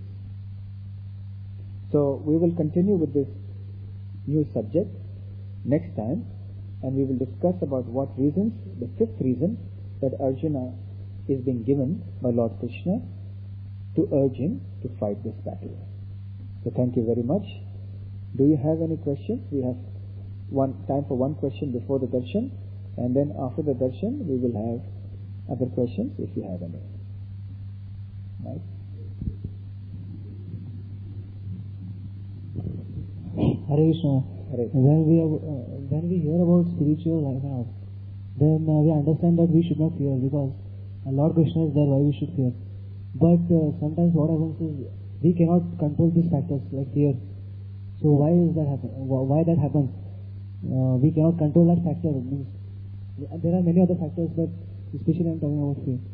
So we will continue with this new subject next time, and we will discuss about what reasons, the fifth reason, that Arjuna is being given by Lord Krishna to urge him to fight this battle. So thank you very much. Do you have any questions? We have one time for one question before the darshan, and then after the darshan we will have other questions if you have any. Right? Hare Krishna. Hare. When we are, uh, when we hear about spiritual life, uh, then uh, we understand that we should not fear, because uh, Lord Krishna is there. Why we should fear? But uh, sometimes what happens is we cannot control these factors like fear. So why is that happen? Why that happens? Uh, we cannot control that factor. It means there are many other factors, but especially I am talking about fear.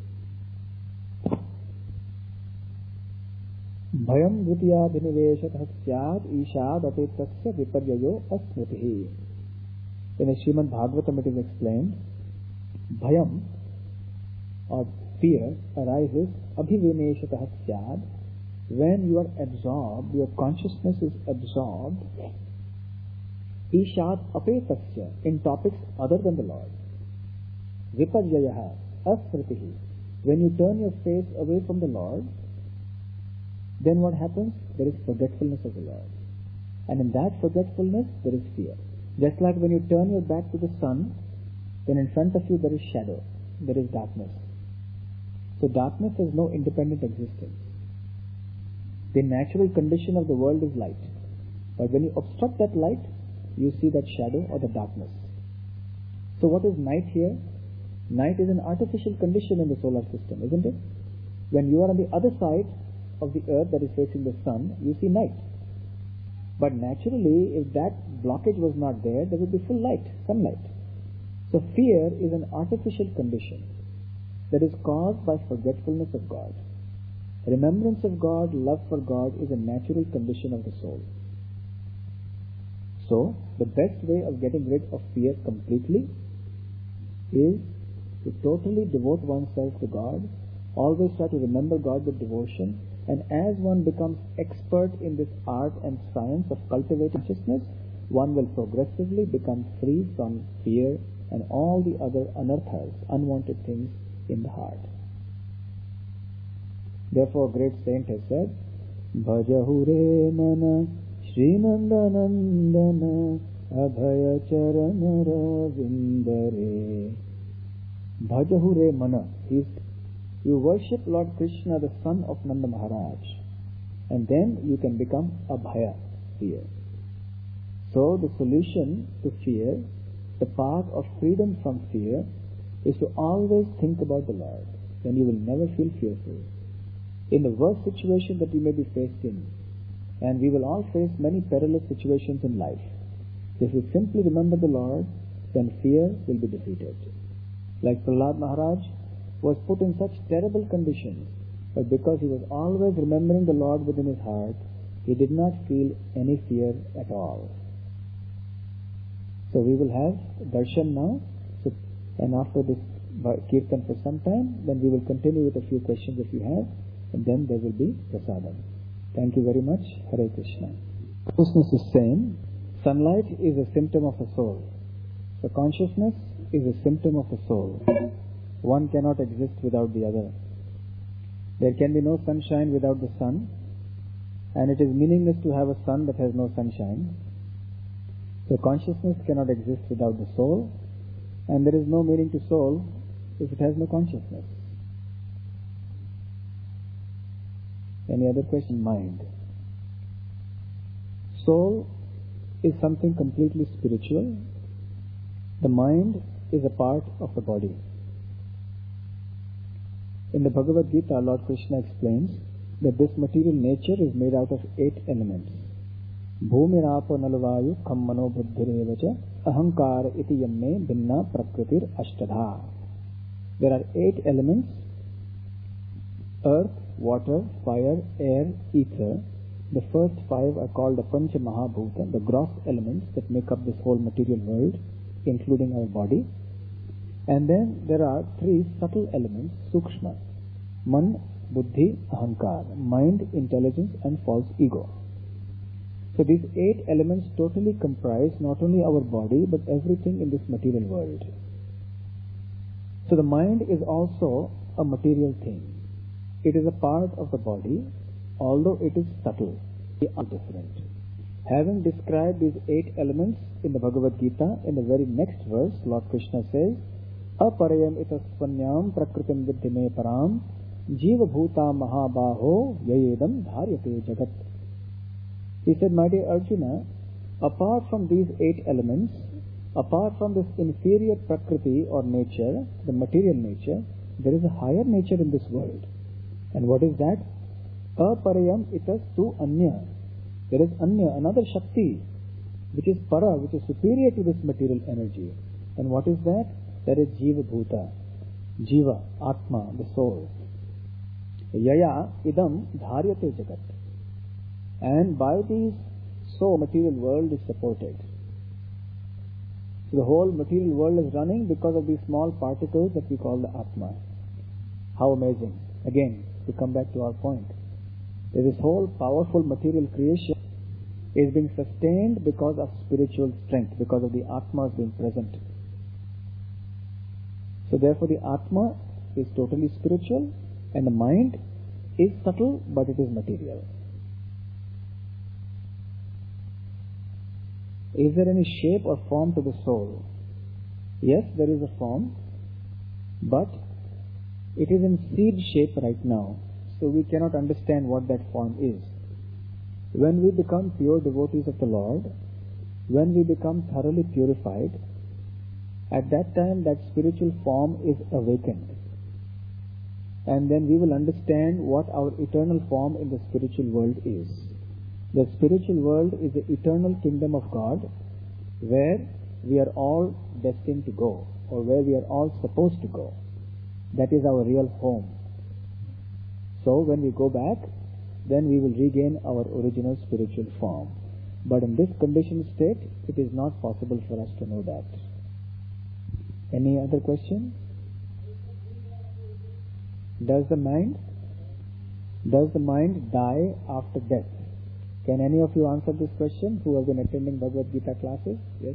Bhayam dvitiya viniveshatah syad ishad apetasya viparyayo asmritihi. In the Srimad Bhagavatam it is explained, Bhayam or fear arises abhivineshatah syad when you are absorbed, your consciousness is absorbed ishad apetasya in topics other than the Lord. Viparyayaha asmritihi. When you turn your face away from the Lord, then what happens? There is forgetfulness of the Lord. And in that forgetfulness, there is fear. Just like when you turn your back to the sun, then in front of you there is shadow, there is darkness. So darkness has no independent existence. The natural condition of the world is light. But when you obstruct that light, you see that shadow or the darkness. So what is night here? Night is an artificial condition in the solar system, isn't it? When you are on the other side of the earth that is facing the sun, you see night. But naturally, if that blockage was not there, there would be full light, sunlight. So fear is an artificial condition that is caused by forgetfulness of God. Remembrance of God, love for God is a natural condition of the soul. So, the best way of getting rid of fear completely is to totally devote oneself to God, always try to remember God with devotion, and as one becomes expert in this art and science of cultivating consciousness, one will progressively become free from fear and all the other anarthas, unwanted things in the heart. Therefore, a great saint has said, Bhajahu re mana Srinandanandana Abhaya Charanara Vindare. Bhajahu re mana. He's, you worship Lord Krishna, the son of Nanda Maharaj, and then you can become Abhaya, fear. So the solution to fear, the path of freedom from fear, is to always think about the Lord. Then you will never feel fearful. In the worst situation that you may be faced in, and we will all face many perilous situations in life, if we simply remember the Lord, then fear will be defeated. Like Prahlad Maharaj was put in such terrible conditions, but because he was always remembering the Lord within his heart, he did not feel any fear at all. So we will have darshan now, so, and after this kirtan for some time, then we will continue with a few questions if you have, and then there will be prasadam. Thank you very much. Hare Krishna. Consciousness is same. Sunlight is a symptom of the soul. So consciousness is a symptom of the soul. One cannot exist without the other. There can be no sunshine without the sun, and it is meaningless to have a sun that has no sunshine. So consciousness cannot exist without the soul, and there is no meaning to soul if it has no consciousness. Any other question? Mind. Soul is something completely spiritual. The mind is a part of the body. In the Bhagavad Gita, Lord Krishna explains that this material nature is made out of eight elements. Bhumirapo nalvayu kham mano buddhirevacha ahankara iti yamme binna prakritir ashtadha. There are eight elements: earth, water, fire, air, ether. The first five are called the Pancha Mahabhuta, the gross elements that make up this whole material world, including our body. And then there are three subtle elements, Sukshma: Man, Buddhi, Ahankar, mind, intelligence, and false ego. So these eight elements totally comprise not only our body but everything in this material world. So the mind is also a material thing. It is a part of the body, although it is subtle. They are different. Having described these eight elements in the Bhagavad Gita, in the very next verse, Lord Krishna says, Aparayam itasvanyam prakritim viddhime param jiva bhuta mahabaho yayedam dharyate jagat. He said, my dear Arjuna, apart from these eight elements, apart from this inferior prakriti or nature, the material nature, there is a higher nature in this world. And what is that? Aparayam itas tu anya. There is anya, another Shakti, which is para, which is superior to this material energy. And what is that? That is Jiva Bhuta. Jiva, Atma, the soul. Yaya idam dharyate jagat. And by these, so material world is supported. So the whole material world is running because of these small particles that we call the Atma. How amazing. Again, to come back to our point. This whole powerful material creation is being sustained because of spiritual strength, because of the Atmas being present. So therefore the Atma is totally spiritual and the mind is subtle but it is material. Is there any shape or form to the soul? Yes, there is a form, but it is in seed shape right now, so we cannot understand what that form is. When we become pure devotees of the Lord, when we become thoroughly purified, At that time, that spiritual form is awakened. And then we will understand what our eternal form in the spiritual world is. The spiritual world is the eternal kingdom of God, where we are all destined to go, or where we are all supposed to go. That is our real home. So when we go back, then we will regain our original spiritual form. But in this conditioned state, it is not possible for us to know that. Any other question? Does the mind, does the mind die after death? Can any of you answer this question who have been attending Bhagavad Gita classes? Yes?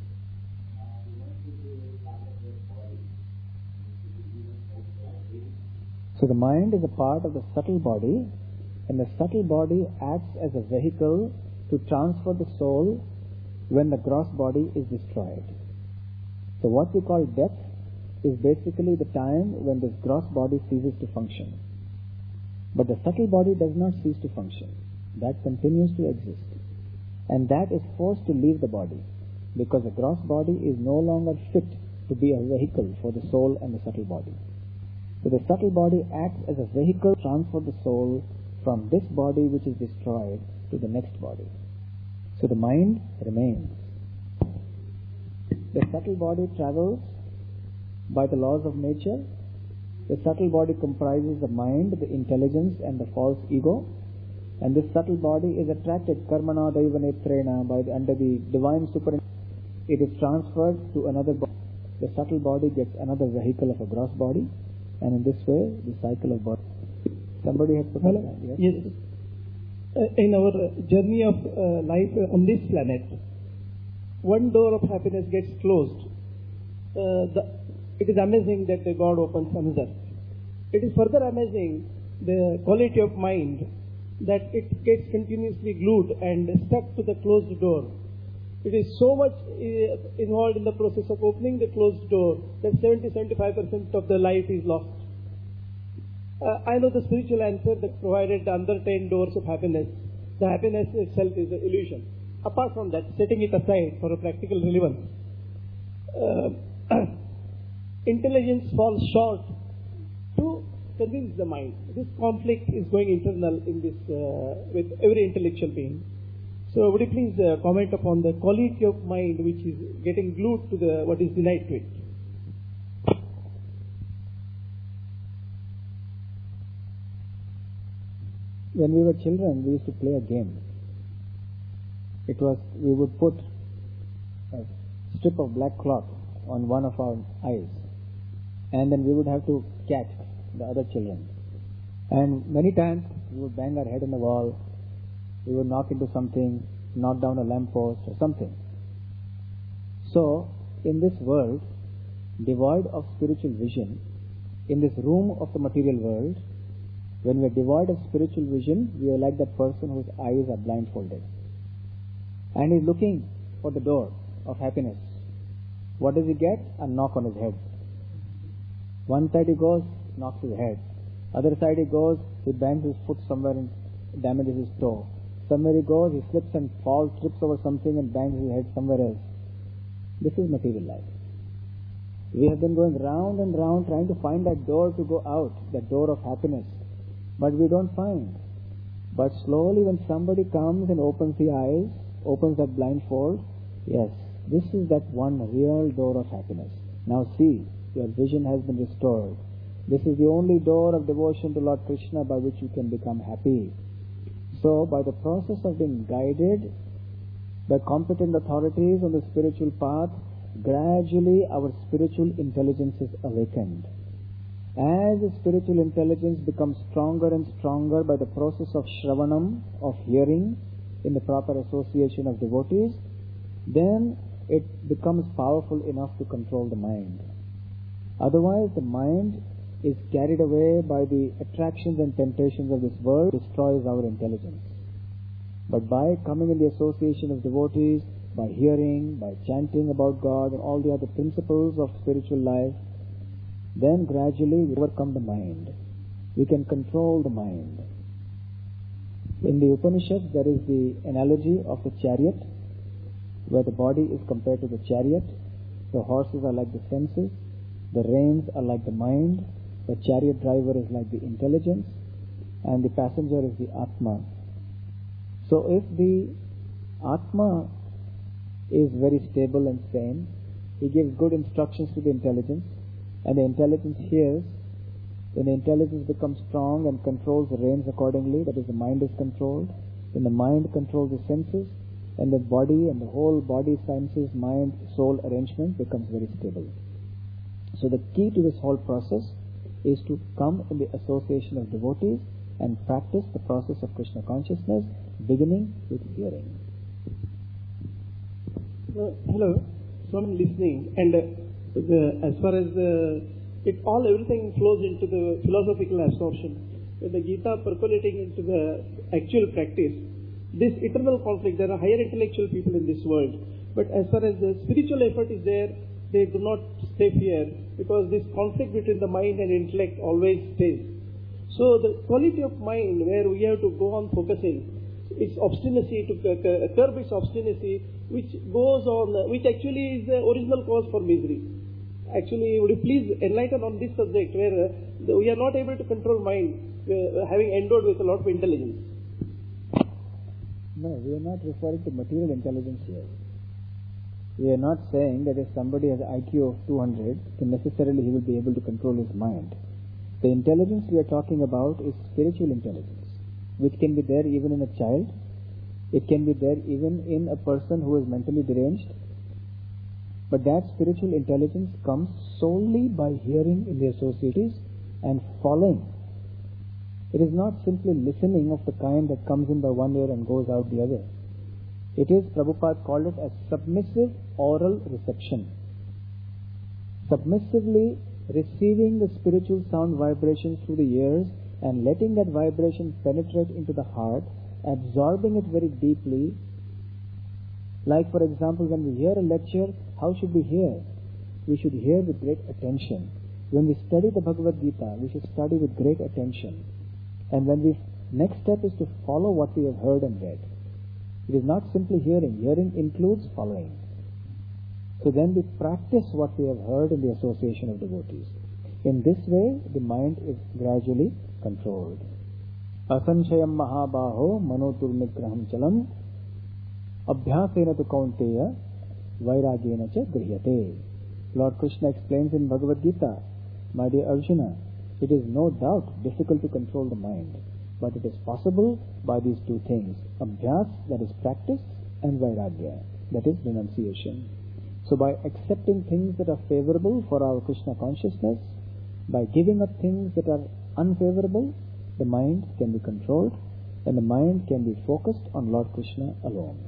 So the mind is a part of the subtle body, and the subtle body acts as a vehicle to transfer the soul when the gross body is destroyed. So what we call death is basically the time when this gross body ceases to function. But the subtle body does not cease to function. That continues to exist. And that is forced to leave the body, because the gross body is no longer fit to be a vehicle for the soul and the subtle body. So the subtle body acts as a vehicle to transfer the soul from this body which is destroyed to the next body. So the mind remains. The subtle body travels by the laws of nature. The subtle body comprises the mind, the intelligence, and the false ego. And this subtle body is attracted karmana daiva netrena by the, under the divine super. It is transferred to another body. The subtle body gets another vehicle of a gross body, and in this way, the cycle of body. Somebody has put Hello? Yes. Yes. Uh, in our journey of uh, life on this planet, one door of happiness gets closed. Uh, the, it is amazing that the God opens another. It is further amazing the quality of mind that it gets continuously glued and stuck to the closed door. It is so much uh, involved in the process of opening the closed door that seventy to seventy-five percent of the life is lost. Uh, I know the spiritual answer that provided the under ten doors of happiness. The happiness itself is an illusion. Apart from that, setting it aside for a practical relevance, uh, intelligence falls short to convince the mind. This conflict is going internal in this uh, with every intellectual being. So would you please uh, comment upon the quality of mind which is getting glued to the what is denied to it? When we were children, we used to play a game. It was, we would put a strip of black cloth on one of our eyes, and then we would have to catch the other children. And many times we would bang our head on the wall, we would knock into something, knock down a lamppost or something. So, in this world, devoid of spiritual vision, in this room of the material world, when we are devoid of spiritual vision, we are like that person whose eyes are blindfolded. And he's looking for the door of happiness. What does he get? A knock on his head. One side he goes, knocks his head. Other side he goes, he bangs his foot somewhere and damages his toe. Somewhere he goes, he slips and falls, trips over something and bangs his head somewhere else. This is material life. We have been going round and round trying to find that door to go out, that door of happiness. But we don't find. But slowly when somebody comes and opens the eyes, opens that blindfold, yes, this is that one real door of happiness. Now see, your vision has been restored. This is the only door of devotion to Lord Krishna by which you can become happy. So by the process of being guided by competent authorities on the spiritual path, gradually our spiritual intelligence is awakened. As the spiritual intelligence becomes stronger and stronger by the process of shravanam, of hearing, in the proper association of devotees, then it becomes powerful enough to control the mind. Otherwise, the mind is carried away by the attractions and temptations of this world, destroys our intelligence. But by coming in the association of devotees, by hearing, by chanting about God and all the other principles of spiritual life, then gradually we overcome the mind. We can control the mind. In the Upanishads, there is the analogy of a chariot, where the body is compared to the chariot, The horses are like the senses, the reins are like the mind, the chariot driver is like the intelligence, and the passenger is the Atma. So if the Atma is very stable and sane, he gives good instructions to the intelligence, and the intelligence hears. When the intelligence becomes strong and controls the reins accordingly, that is, the mind is controlled, then the mind controls the senses, and the body and the whole body, senses, mind, soul arrangement becomes very stable. So the key to this whole process is to come in the association of devotees and practice the process of Krishna consciousness, beginning with hearing. Uh, hello, so I'm listening, and uh, the, as far as the, it all everything flows into the philosophical absorption. With the Gita percolating into the actual practice, this eternal conflict, there are higher intellectual people in this world, but as far as the spiritual effort is there, they do not stay here, because this conflict between the mind and intellect always stays. So the quality of mind where we have to go on focusing, its obstinacy, to curb its obstinacy, which goes on, which actually is the original cause for misery. Actually, would you please enlighten on this subject where uh, we are not able to control mind, uh, having endowed with a lot of intelligence? No, we are not referring to material intelligence here. We are not saying that if somebody has an I Q of two hundred, then necessarily he will be able to control his mind. The intelligence we are talking about is spiritual intelligence, which can be there even in a child. It can be there even in a person who is mentally deranged. But that spiritual intelligence comes solely by hearing in the associates and following. It is not simply listening of the kind that comes in by one ear and goes out the other. It is, Prabhupada called it as submissive oral reception. Submissively receiving the spiritual sound vibrations through the ears and letting that vibration penetrate into the heart, absorbing it very deeply. Like, for example, when we hear a lecture, how should we hear? We should hear with great attention. When we study the Bhagavad Gita, we should study with great attention. And when we, next step is to follow what we have heard and read. It is not simply hearing. Hearing includes following. So then we practice what we have heard in the association of devotees. In this way, the mind is gradually controlled. Asanshayam mahabaho manoturnigraham chalam abhyasena tu kaunteya vairagena cha grihate. Lord Krishna explains in Bhagavad Gita, my dear Arjuna, it is no doubt difficult to control the mind, but it is possible by these two things, abhyas, that is practice, and vairagya, that is renunciation. So by accepting things that are favorable for our Krishna consciousness, by giving up things that are unfavorable, the mind can be controlled, and the mind can be focused on Lord Krishna alone.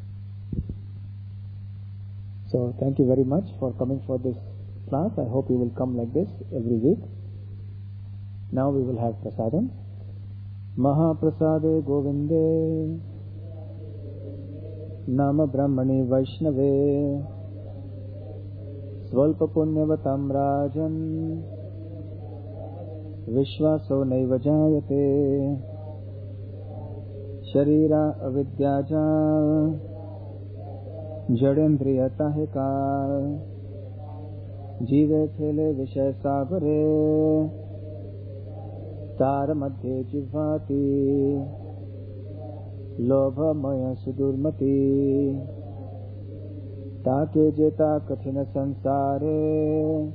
So thank you very much for coming for this class. I hope you will come like this every week. Now we will have prasadam. Mahaprasade Govinde Nama Brahmani Vaishnave Svalpa Punyavatam Rajan Vishwaso Naiva Jayate Sharira Avidyaja Jadendriya Tahikal Jive Thele Vishay Sagare Tara Madhye Jivati Lobha Maya Sudurmati Take Jeta Kathina Sansare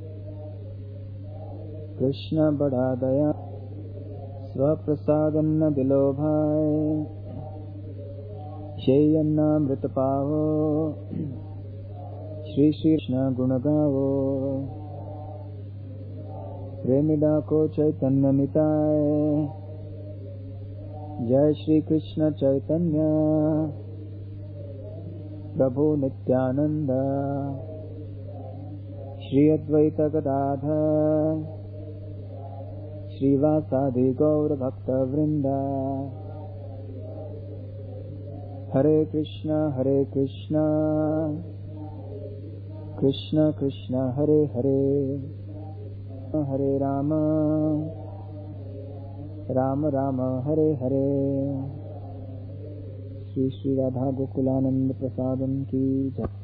Krishna Badadaya Swaprasadanna Dilobhai Sheyanna Mritapavo Shri Shri Krishna Gunagavo Premida ko Chaitanya Nitai Jai Shri Krishna Chaitanya Prabhu Nityananda Shri Advaita Gadadhar Shri Vasadi Gaura Bhakta Vrinda Hare Krishna Hare Krishna Krishna Krishna Hare Hare Hare Rama Rama Rama Hare Hare Shri Shri Radha Gokulananda Prasadam Ki Jai.